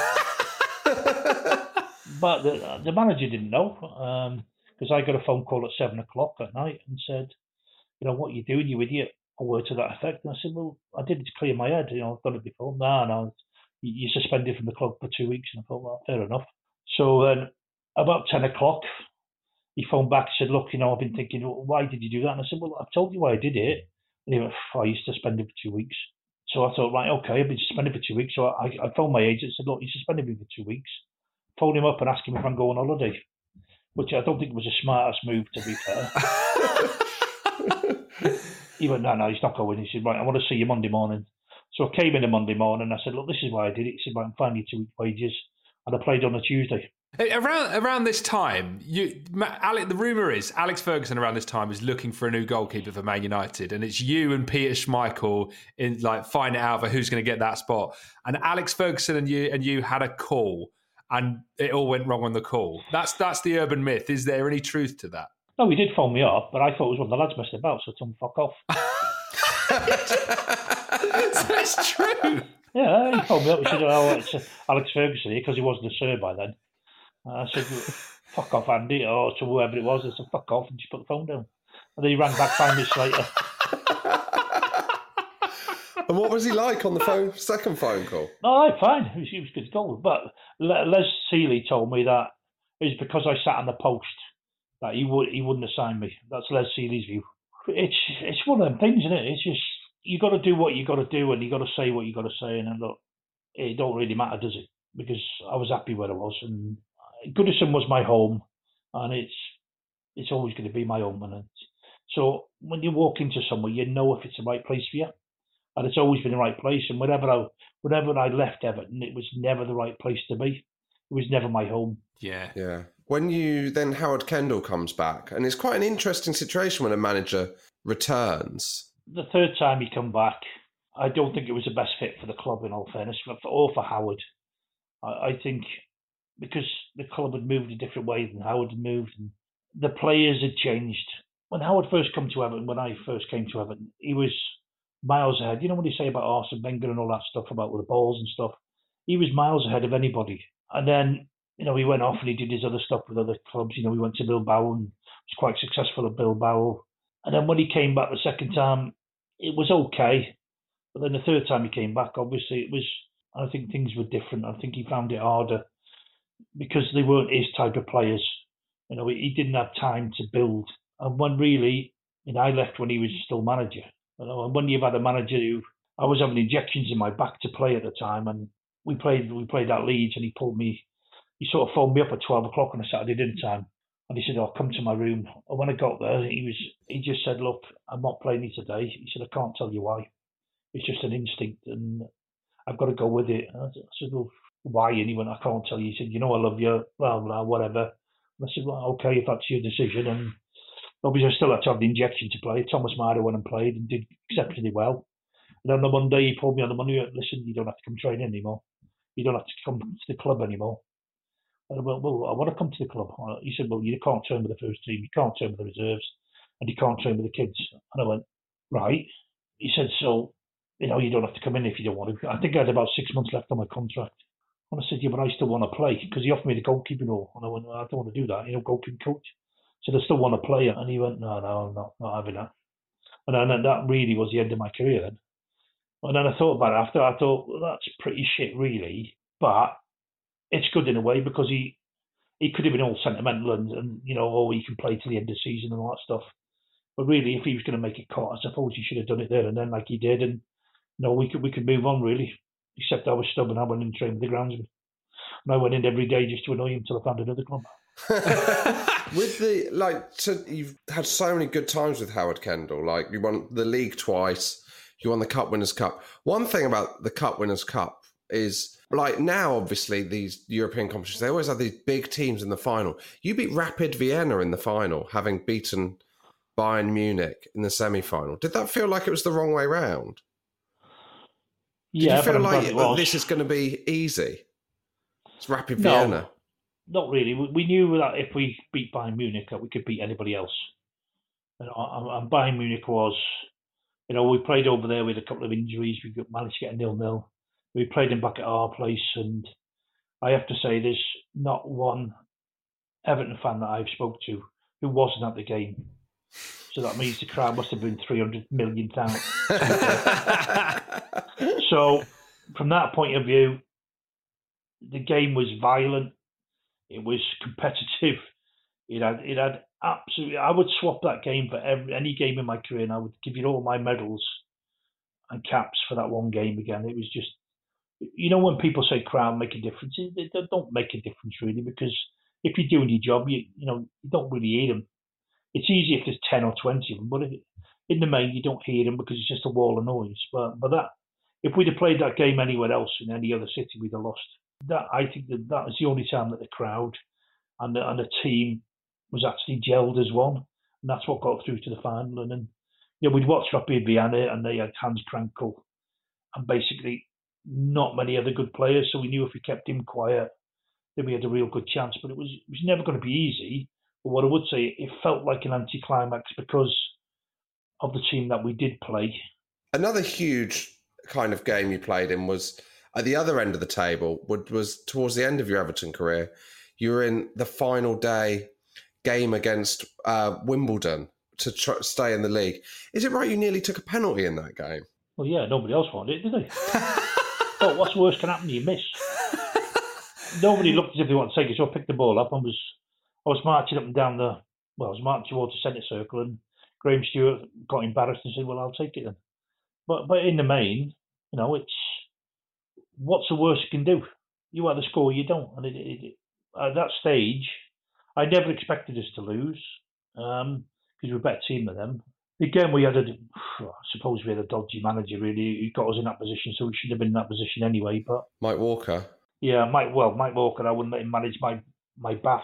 But the manager didn't know because I got a phone call at 7 o'clock at night and said, what are you doing, you idiot? A word to that effect. And I said, well, I did it to clear my head. I've done it before. No, you're suspended from the club for 2 weeks. And I thought, well, fair enough. So then about 10 o'clock, he phoned back and said, look, I've been thinking, why did you do that? And I said, well, I've told you why I did it. And he went, you're suspended for 2 weeks. So I thought, right, okay, I've been suspended for 2 weeks. So I phoned my agent and said, look, you suspended me for 2 weeks. Phoned him up and asked him if I'm going on holiday, which I don't think was the smartest move, to be fair. He went, no, he's not going. He said, right, I want to see you Monday morning. So I came in on Monday morning and I said, look, this is why I did it. He said, right, I'm finding you 2 weeks' wages. And I played on a Tuesday. Around this time, the rumour is Alex Ferguson around this time is looking for a new goalkeeper for Man United, and it's you and Peter Schmeichel in finding out for who's going to get that spot. And Alex Ferguson and you had a call, and it all went wrong on the call. That's the urban myth. Is there any truth to that? No, he did phone me up, but I thought it was one of the lads messed about, so I told him fuck off. So it's true. Yeah, he phoned me up. He said, it's Alex Ferguson here, because he wasn't a sir by then. I said, fuck off, Andy, or to whoever it was. I said, fuck off, and just put the phone down. And then he rang back 5 minutes later. And what was he like on the second phone call? No, fine. He was good to go. But Les Seeley told me that it was because I sat on the post that he wouldn't have signed me. That's Les Seeley's view. It's one of them things, isn't it? It's just you got to do what you got to do, and you got to say what you got to say. And then, look, it don't really matter, does it? Because I was happy where I was, and Goodison was my home, and it's always going to be my home. And so when you walk into somewhere, you know if it's the right place for you. And it's always been the right place. And whenever I left Everton, it was never the right place to be. It was never my home. Yeah. When then Howard Kendall comes back, and it's quite an interesting situation when a manager returns. The third time he come back, I don't think it was the best fit for the club, in all fairness, or for Howard. I think because the club had moved a different way than Howard had moved, and the players had changed. When Howard first came to Everton, when I first came to Everton, he was miles ahead. You know what they say about Arsene Wenger and all that stuff about with the balls and stuff? He was miles ahead of anybody. And then, he went off and he did his other stuff with other clubs. He went to Bilbao and was quite successful at Bilbao. And then when he came back the second time, it was okay. But then the third time he came back, obviously, I think things were different. I think he found it harder because they weren't his type of players. He didn't have time to build. And when really, I left when he was still manager. And when you've had a manager I was having injections in my back to play at the time, and we played at Leeds, and he sort of phoned me up at 12 o'clock on a Saturday dinner time, and he said, "Oh, come to my room." And when I got there, he just said, "Look, I'm not playing you today." He said, "I can't tell you why. It's just an instinct, and I've got to go with it." And I said, "Well, why?" And he went, "I can't tell you." He said, "I love you, blah, blah, whatever." And I said, "Well, okay, if that's your decision." And obviously, I still had to have the injection to play. Thomas Mara went and played and did exceptionally well. And on the Monday, he pulled me on the Monday. "Listen, you don't have to come training anymore. You don't have to come to the club anymore." And I went, "Well, I want to come to the club." He said, "Well, you can't train with the first team. You can't train with the reserves. And you can't train with the kids." And I went, "Right." He said, "So, you don't have to come in if you don't want to." I think I had about 6 months left on my contract. And I said, "Yeah, but I still want to play," because he offered me the goalkeeping role. And I went, "I don't want to do that. Goalkeeping coach." So I still want to play. And he went, "No, I'm not having that." And then that really was the end of my career then. And then I thought about it after. I thought, well, that's pretty shit, really. But it's good in a way because he could have been all sentimental and he can play till the end of the season and all that stuff. But really, if he was going to make it cut, I suppose he should have done it there and then like he did. And we could move on, really. Except I was stubborn. I went in and trained with the groundsman. And I went in every day just to annoy him until I found another club. With you've had so many good times with Howard Kendall. Like, you won the league twice, you won the Cup Winners' Cup. One thing about the Cup Winners' Cup is, like, now obviously these European competitions, they always have these big teams in the final. You beat Rapid Vienna in the final, having beaten Bayern Munich in the semi-final. Did that feel like it was the wrong way round? Did you feel like this is going to be easy? It's Rapid Vienna. Not really. We knew that if we beat Bayern Munich, that we could beat anybody else. And Bayern Munich was, we played over there with a couple of injuries. We managed to get a 0-0. We played them back at our place, and I have to say, there's not one Everton fan that I've spoke to who wasn't at the game. So that means the crowd must have been 300 million down. So from that point of view, the game was violent. It was competitive. It had absolutely. I would swap that game for any game in my career, and I would give you all my medals and caps for that one game again. It was just, when people say crowd make a difference, they don't make a difference really, because if you're doing your job, you don't really hear them. It's easy if there's 10 or 20 of them, but in the main you don't hear them because it's just a wall of noise. But that, if we'd have played that game anywhere else in any other city, we'd have lost. I think that was the only time that the crowd and the team was actually gelled as one, and that's what got through to the final. And then, we'd watched Rapid Vienna, and they had Hans Krankel, and basically not many other good players. So we knew if we kept him quiet, then we had a real good chance. But it was never going to be easy. But what I would say, it felt like an anticlimax because of the team that we did play. Another huge kind of game you played in was at the other end of the table, was towards the end of your Everton career. You were in the final day game against Wimbledon to stay in the league. Is it right you nearly took a penalty in that game? Well, yeah, nobody else wanted it, did they? Oh, what's worse can happen? You miss. Nobody looked as if they wanted to take it, so I picked the ball up and I was marching up and down I was marching towards the centre circle, and Graham Stewart got embarrassed and said, "Well, I'll take it then." But in the main, it's what's the worst you can do? You either score, or you don't. And at that stage, I never expected us to lose because we're a better team than them. Again, I suppose we had a dodgy manager, really, who got us in that position, so we shouldn't have been in that position anyway. But Mike Walker. Yeah, Mike Walker, I wouldn't let him manage my bath.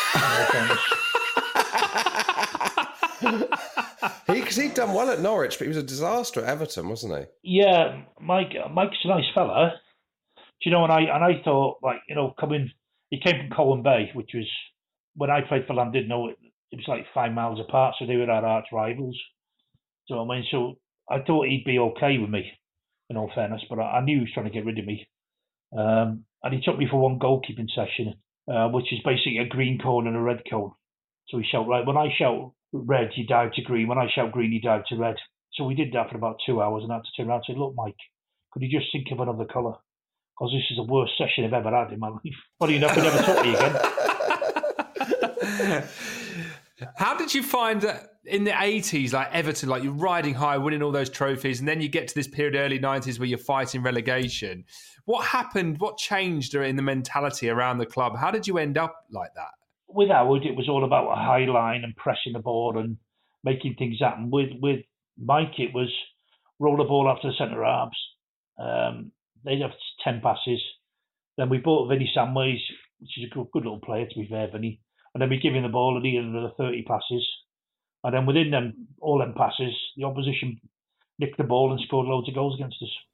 Because he'd done well at Norwich, but he was a disaster at Everton, wasn't he? Yeah, Mike's a nice fella. Do you know, and I thought, he came from Colwyn Bay, which was, when I played for Llandudno, it was like 5 miles apart, so they were our arch rivals. Do you know what I mean? So I thought he'd be okay with me, in all fairness, but I knew he was trying to get rid of me. And he took me for one goalkeeping session, which is basically a green cone and a red cone. So he shouted, when I shout red, you dive to green. When I shout green, you dive to red. So we did that for about 2 hours, and I had to turn around and say, "Look, Mike, could you just think of another colour? Because this is the worst session I've ever had in my life." Funny enough, he never took me again. How did you find that in the 80s, like Everton, like you're riding high, winning all those trophies, and then you get to this period, early 90s, where you're fighting relegation? What happened? What changed in the mentality around the club? How did you end up like that? With Howard, it was all about a high line and pressing the ball and making things happen. With Mike, it was roll the ball after the centre halves. They'd have 10 passes. Then we bought Vinny Samways, which is a good little player, to be fair, Vinny. And then we give him the ball and he had another 30 passes. And then within all them passes, the opposition nicked the ball and scored loads of goals against us.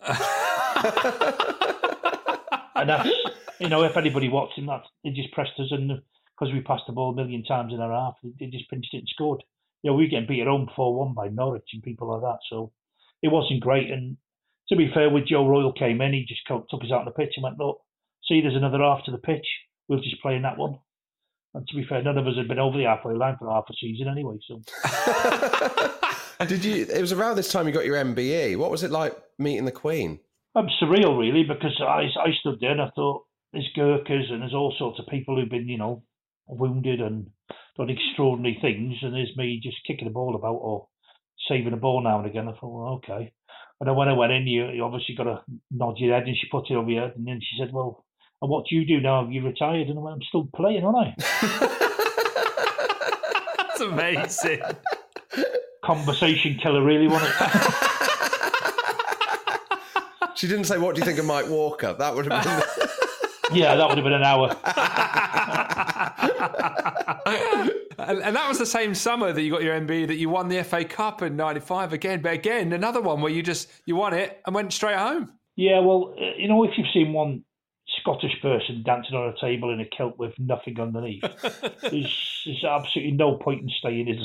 And that's, if anybody watched him, they just pressed us, and because we passed the ball a million times in our half, they just pinched it and scored. We were getting beat at home 4-1 by Norwich and people like that. So it wasn't great. And to be fair, when Joe Royle came in, he just took us out on the pitch and went, "Look, see, there's another half to the pitch. We'll just play in that one." And to be fair, none of us had been over the halfway line for half a season anyway. So, It was around this time you got your MBE. What was it like meeting the Queen? Surreal, really, because I stood there and I thought, there's Gurkhas and there's all sorts of people who've been, wounded and done extraordinary things, and there's me just kicking the ball about or saving the ball now and again. I thought, well, okay. And then when I went in, you obviously got to nod your head, and she put it over your head, and then she said, "Well, and what do you do now? Have you retired?" And I went, "I'm still playing, aren't I?" That's amazing. Conversation killer, really, wasn't it? She didn't say, "What do you think of Mike Walker?" That would have been... Yeah, that would have been an hour. And that was the same summer that you got your MBE, that you won the FA Cup in '95 again. But again, another one where you won it and went straight home. Yeah, well, if you've seen one Scottish person dancing on a table in a kilt with nothing underneath, there's absolutely no point in staying, is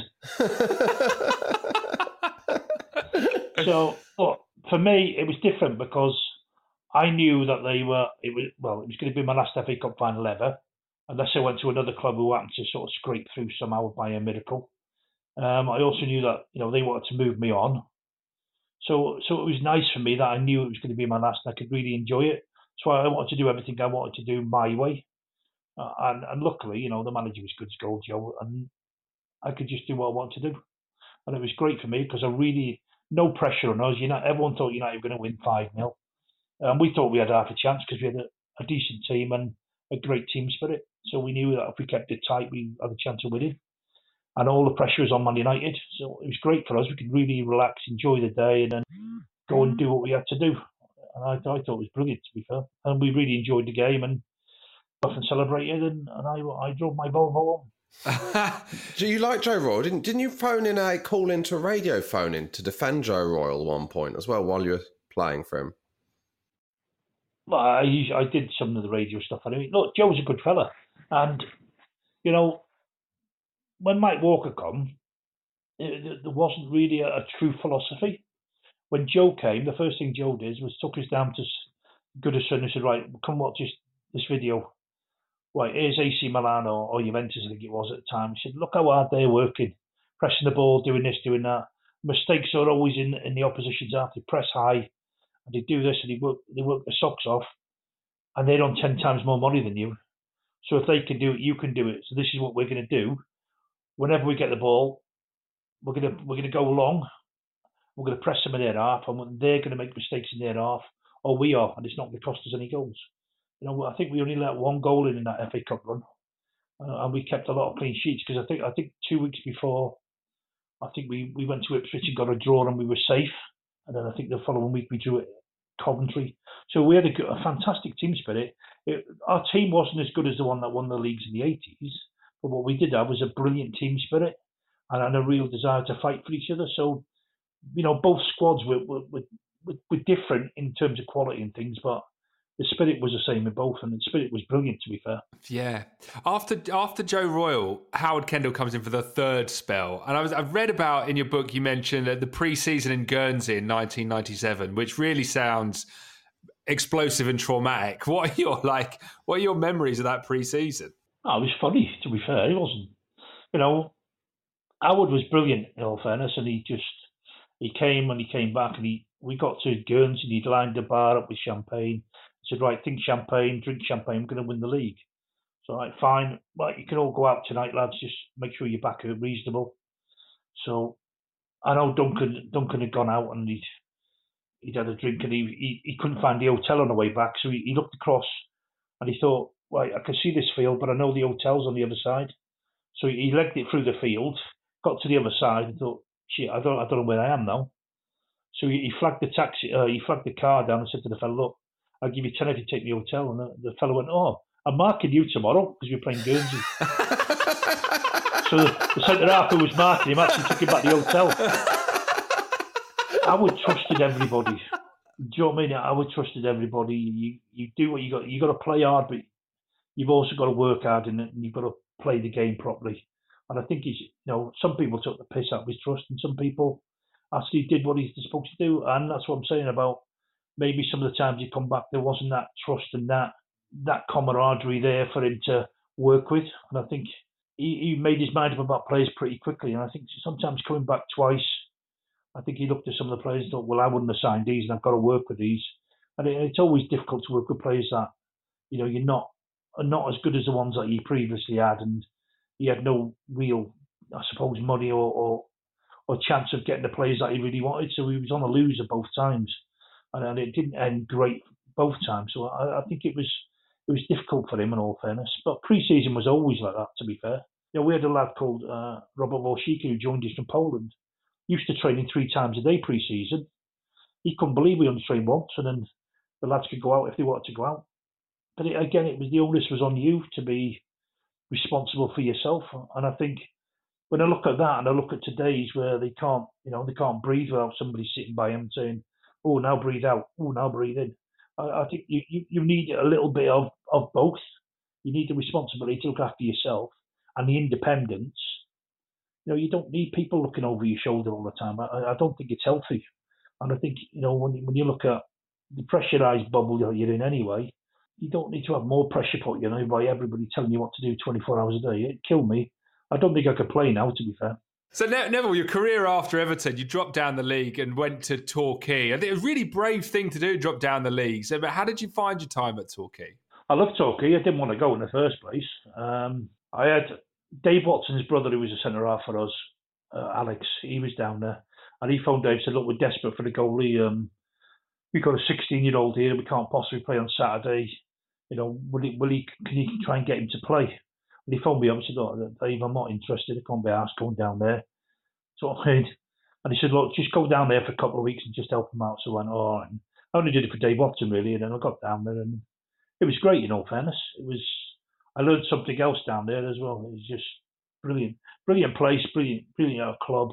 there? So, for me, it was different because I knew that it was going to be my last FA Cup final ever, unless I went to another club who happened to sort of scrape through somehow by a miracle. I also knew that they wanted to move me on, so it was nice for me that I knew it was going to be my last, and I could really enjoy it. So I wanted to do everything I wanted to do my way, and luckily, the manager was good as gold, Joe, and I could just do what I wanted to do, and it was great for me because no pressure on us. Everyone thought United were going to win 5-0. We thought we had half a chance because we had a decent team and a great team spirit. So we knew that if we kept it tight, we had a chance of winning. And all the pressure was on Man United. So it was great for us. We could really relax, enjoy the day, and then go and do what we had to do. And I thought it was brilliant, to be fair. And we really enjoyed the game and often celebrated. And I drove my Volvo home. Do you like Joe Royle? Didn't you call into a radio phone in to defend Joe Royle at one point as well while you were playing for him? Well, I did some of the radio stuff. Look, Joe's a good fella. And, when Mike Walker come, there wasn't really a true philosophy. When Joe came, the first thing Joe did was took us down to Goodison and said, "Right, come watch this video. Right, here's AC Milan or Juventus, I think it was at the time." He said, "Look how hard they're working. pressing the ball, doing this, doing that. Mistakes are always in the opposition's half. They press high, and they do this, and they work their socks off, and they're on 10 times more money than you. So if they can do it, you can do it. So this is what we're going to do. Whenever we get the ball, we're going to go long. We're going to press them in their half, and they're going to make mistakes in their half, or we are, and it's not going to cost us any goals. I think we only let 1 goal in that FA Cup run, and we kept a lot of clean sheets because I think 2 weeks before, I think we went to Ipswich and got a draw, and we were safe. And then I think the following week we drew at Coventry. So we had a fantastic team spirit. Our team wasn't as good as the one that won the leagues in the 80s, but what we did have was a brilliant team spirit and a real desire to fight for each other. So, both squads were different in terms of quality and things, but the spirit was the same in both, and the spirit was brilliant, to be fair. Yeah. After Joe Royle, Howard Kendall comes in for the third spell. And I've read about, in your book, you mentioned the pre-season in Guernsey in 1997, which really sounds explosive and traumatic. What are your memories of that pre-season? Oh, it was funny, to be fair. It wasn't, Howard was brilliant, in all fairness, and he came and he came back, and we got to Guernsey and he'd lined the bar up with champagne. He said, right, drink champagne, we're going to win the league. So, right, fine, right, you can all go out tonight, lads, just make sure you're back at reasonable. So, I know Duncan had gone out and he'd had a drink, and he couldn't find the hotel on the way back, so he looked across and he thought, right, I can see this field, but I know the hotel's on the other side. So he legged it through the field, got to the other side and thought, shit, I don't know where I am now. So he flagged the car down and said to the fellow, look, I'll give you 10 if you take me to the hotel. And the fellow went, oh, I'm marking you tomorrow because we're playing Guernsey. So the centre-half who was marking him actually took him back to the hotel. I would trusted everybody. Do you know what I mean? I would trusted everybody. You do what you got. You got to play hard, but you've also got to work hard in it, and you've got to play the game properly. And I think some people took the piss out of his trust, and some people actually did what he's supposed to do. And that's what I'm saying about maybe some of the times he come back, there wasn't that trust and that camaraderie there for him to work with. And I think he made his mind up about players pretty quickly. And I think sometimes coming back twice, I think he looked at some of the players and thought, well, I wouldn't have signed these, and I've got to work with these. And it's always difficult to work with players that, you're not as good as the ones that he previously had, and he had no real, I suppose, money or chance of getting the players that he really wanted. So he was on a loser both times, and it didn't end great both times. So I think it was difficult for him, in all fairness. But pre-season was always like that, to be fair. We had a lad called Robert Wolszicki who joined us from Poland. He used to train in 3 times a day pre-season. He couldn't believe we only trained once, and then the lads could go out if they wanted to go out. But it was the onus was on you to be responsible for yourself. And I think when I look at that, and I look at today's where they can't breathe without somebody sitting by them saying, "Oh, now breathe out. Oh, now breathe in." I think you need a little bit of both. You need the responsibility to look after yourself and the independence. You don't need people looking over your shoulder all the time. I don't think it's healthy. And I think, when you look at the pressurised bubble that you're in anyway, you don't need to have more pressure put, by everybody telling you what to do 24 hours a day. It'd kill me. I don't think I could play now, to be fair. So, Neville, your career after Everton, you dropped down the league and went to Torquay. I think it was a really brave thing to do, drop down the league. So, but how did you find your time at Torquay? I loved Torquay. I didn't want to go in the first place. I had Dave Watson's brother, who was a centre-half for us, Alex. He was down there. And he phoned Dave and said, look, we're desperate for the goalie. We've got a 16-year-old here. We can't possibly play on Saturday. Can you try and get him to play? And he phoned me up and said, "Oh, Dave, I'm not interested. I can't be asked going down there." So I did. And he said, "Look, just go down there for a couple of weeks and just help him out." So I went, "Oh," and I only did it for Dave Watson, really. And then I got down there, and it was great, in all fairness. I learned something else down there as well. It was just brilliant. Brilliant place, brilliant club.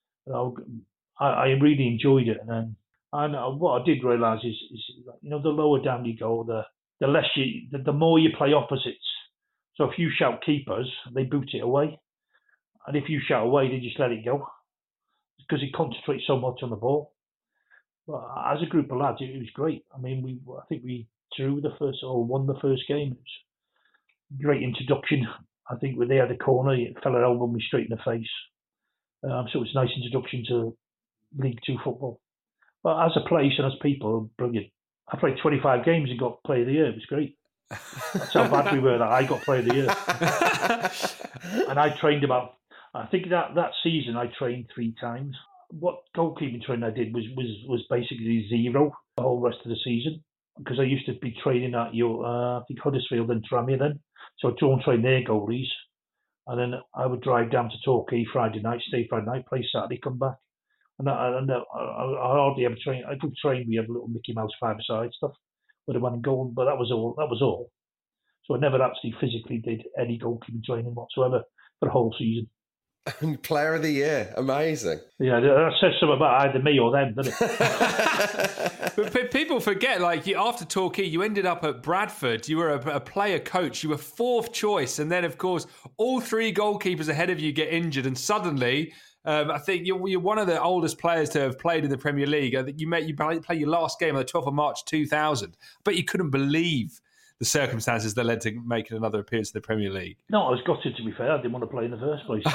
I really enjoyed it. And what I did realise is the lower down you go, the more you play opposites. So if you shout keepers, they boot it away. And if you shout away, they just let it go. Because he concentrates so much on the ball. But as a group of lads, it was great. I mean, I think we won the first game. It was a great introduction. I think when they had a corner, a fella elbowed me straight in the face. So it's a nice introduction to League Two football. But as a place and as people, brilliant. I played 25 games and got Player of the Year. It was great. That's how bad we were that I got Player of the Year. And I trained I think that season I trained 3 times. What goalkeeping training I did was basically 0 the whole rest of the season, because I used to be training at I think Huddersfield and Tranmere then. So I'd go and train their goalies. And then I would drive down to Torquay Friday night, stay Friday night, play Saturday, come back. And I hardly ever train. I could train. We had little Mickey Mouse 5-a-side stuff with a man in goal, but that was all. So I never actually physically did any goalkeeping training whatsoever for the whole season. And Player of the Year, amazing. Yeah, that says something about either me or them, doesn't it? But people forget, after Torquay, you ended up at Bradford. You were a player coach. You were 4th choice, and then of course all 3 goalkeepers ahead of you get injured, and suddenly. I think you're one of the oldest players to have played in the Premier League. I think you play your last game on the 12th of March 2000. But you couldn't believe the circumstances that led to making another appearance in the Premier League. No, I was gutted, to be fair. I didn't want to play in the first place.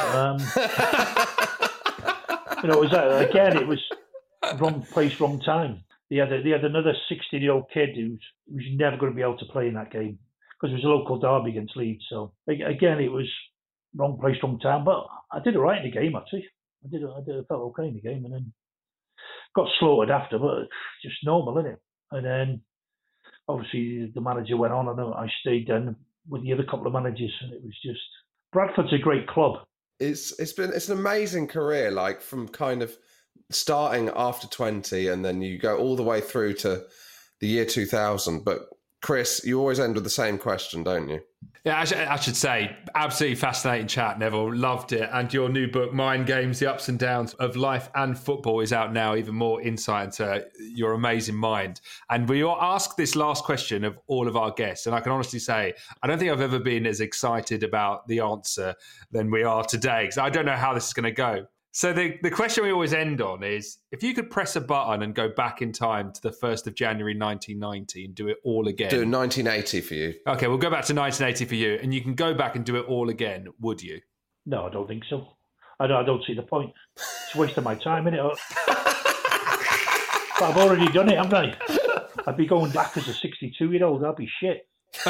It was wrong place, wrong time. They had another 16-year-old kid who was never going to be able to play in that game because it was a local derby against Leeds. So again, it was wrong place, wrong time. But I did all right in the game, actually. I felt okay in the game, and then got slaughtered after, but just normal, isn't it? And then obviously the manager went on, and I stayed then with the other couple of managers, and it was just Bradford's a great club. It's an amazing career, from kind of starting after 20, and then you go all the way through to the year 2000. But Chris, you always end with the same question, don't you? Yeah, I should say, absolutely fascinating chat, Neville. Loved it. And your new book, Mind Games, The Ups and Downs of Life and Football, is out now. Even more insight into your amazing mind. And we ask this last question of all of our guests. And I can honestly say, I don't think I've ever been as excited about the answer than we are today, because I don't know how this is going to go. So the question we always end on is, if you could press a button and go back in time to the 1st of January 1990 and do it all again. Do 1980 for you. Okay, we'll go back to 1980 for you, and you can go back and do it all again, would you? No, I don't think so. I don't see the point. It's a waste of my time, isn't it? But I've already done it, haven't I? I'd be going back as a 62-year-old. That'd be shit.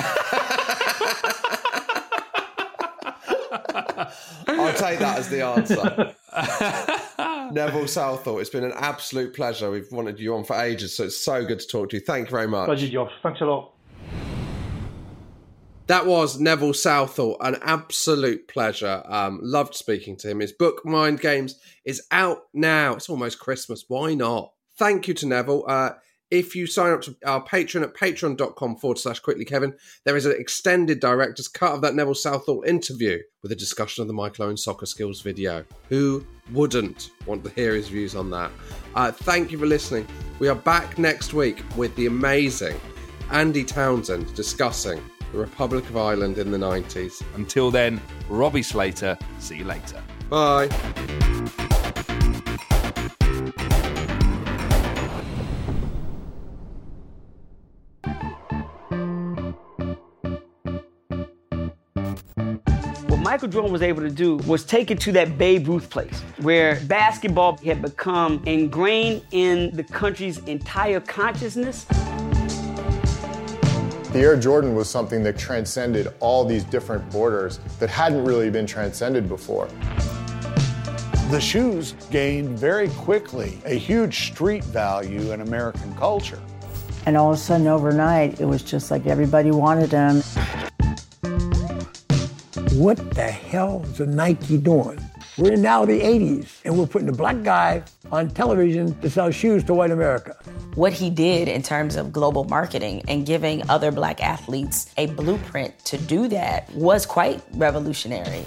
I'll take that as the answer. Neville Southall, it's been an absolute pleasure. We've wanted you on for ages, so it's so good to talk to you. Thank you very much. Pleasure, Josh. Thanks a lot. That was Neville Southall, an absolute pleasure. Loved speaking to him. His book, Mind Games, is out now. It's almost Christmas. Why not? Thank you to Neville. If you sign up to our Patreon at patreon.com/QuicklyKevin, there is an extended director's cut of that Neville Southall interview with a discussion of the Michael Owen soccer skills video. Who wouldn't want to hear his views on that? Thank you for listening. We are back next week with the amazing Andy Townsend discussing the Republic of Ireland in the 90s. Until then, Robbie Slater. See you later. Bye. Michael Jordan was able to do was take it to that Babe Ruth place where basketball had become ingrained in the country's entire consciousness. The Air Jordan was something that transcended all these different borders that hadn't really been transcended before. The shoes gained very quickly a huge street value in American culture. And all of a sudden, overnight, it was just like everybody wanted them. What the hell is a Nike doing? We're now the 80s, and we're putting a black guy on television to sell shoes to white America. What he did in terms of global marketing and giving other black athletes a blueprint to do that was quite revolutionary.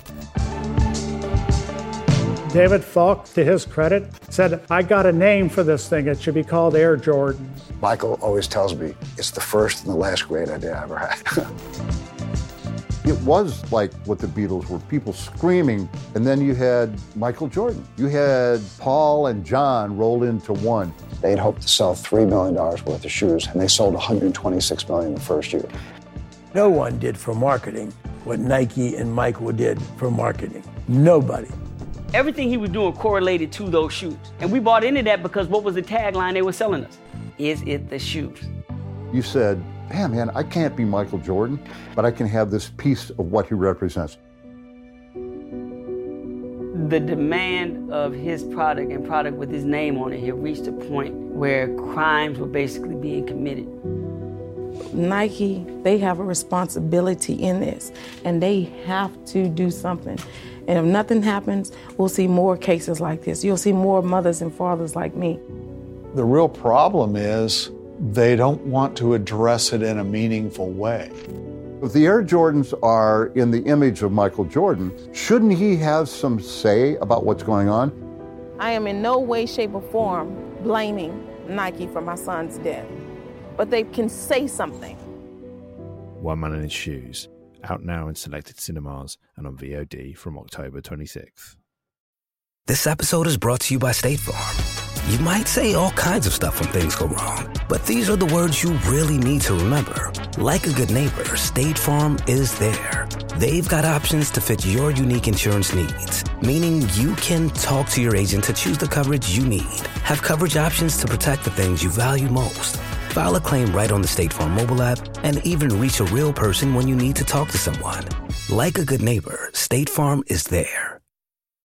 David Falk, to his credit, said, I got a name for this thing. It should be called Air Jordan. Michael always tells me it's the first and the last great idea I ever had. It was like what the Beatles were, people screaming, and then you had Michael Jordan. You had Paul and John rolled into one. They'd hoped to sell $3 million worth of shoes, and they sold $126 million the first year. No one did for marketing what Nike and Michael did for marketing. Nobody. Everything he was doing correlated to those shoes. And we bought into that because what was the tagline they were selling us? Is it the shoes? You said, yeah, man, I can't be Michael Jordan, but I can have this piece of what he represents. The demand of his product and product with his name on it had reached a point where crimes were basically being committed. Nike, they have a responsibility in this, and they have to do something. And if nothing happens, we'll see more cases like this. You'll see more mothers and fathers like me. The real problem is they don't want to address it in a meaningful way. If the Air Jordans are in the image of Michael Jordan, shouldn't he have some say about what's going on? I am in no way, shape, or form blaming Nike for my son's death, but they can say something. One Man in His Shoes, out now in selected cinemas and on VOD from October 26th. This episode is brought to you by State Farm. You might say all kinds of stuff when things go wrong, but these are the words you really need to remember. Like a good neighbor, State Farm is there. They've got options to fit your unique insurance needs, meaning you can talk to your agent to choose the coverage you need, have coverage options to protect the things you value most, file a claim right on the State Farm mobile app, and even reach a real person when you need to talk to someone. Like a good neighbor, State Farm is there.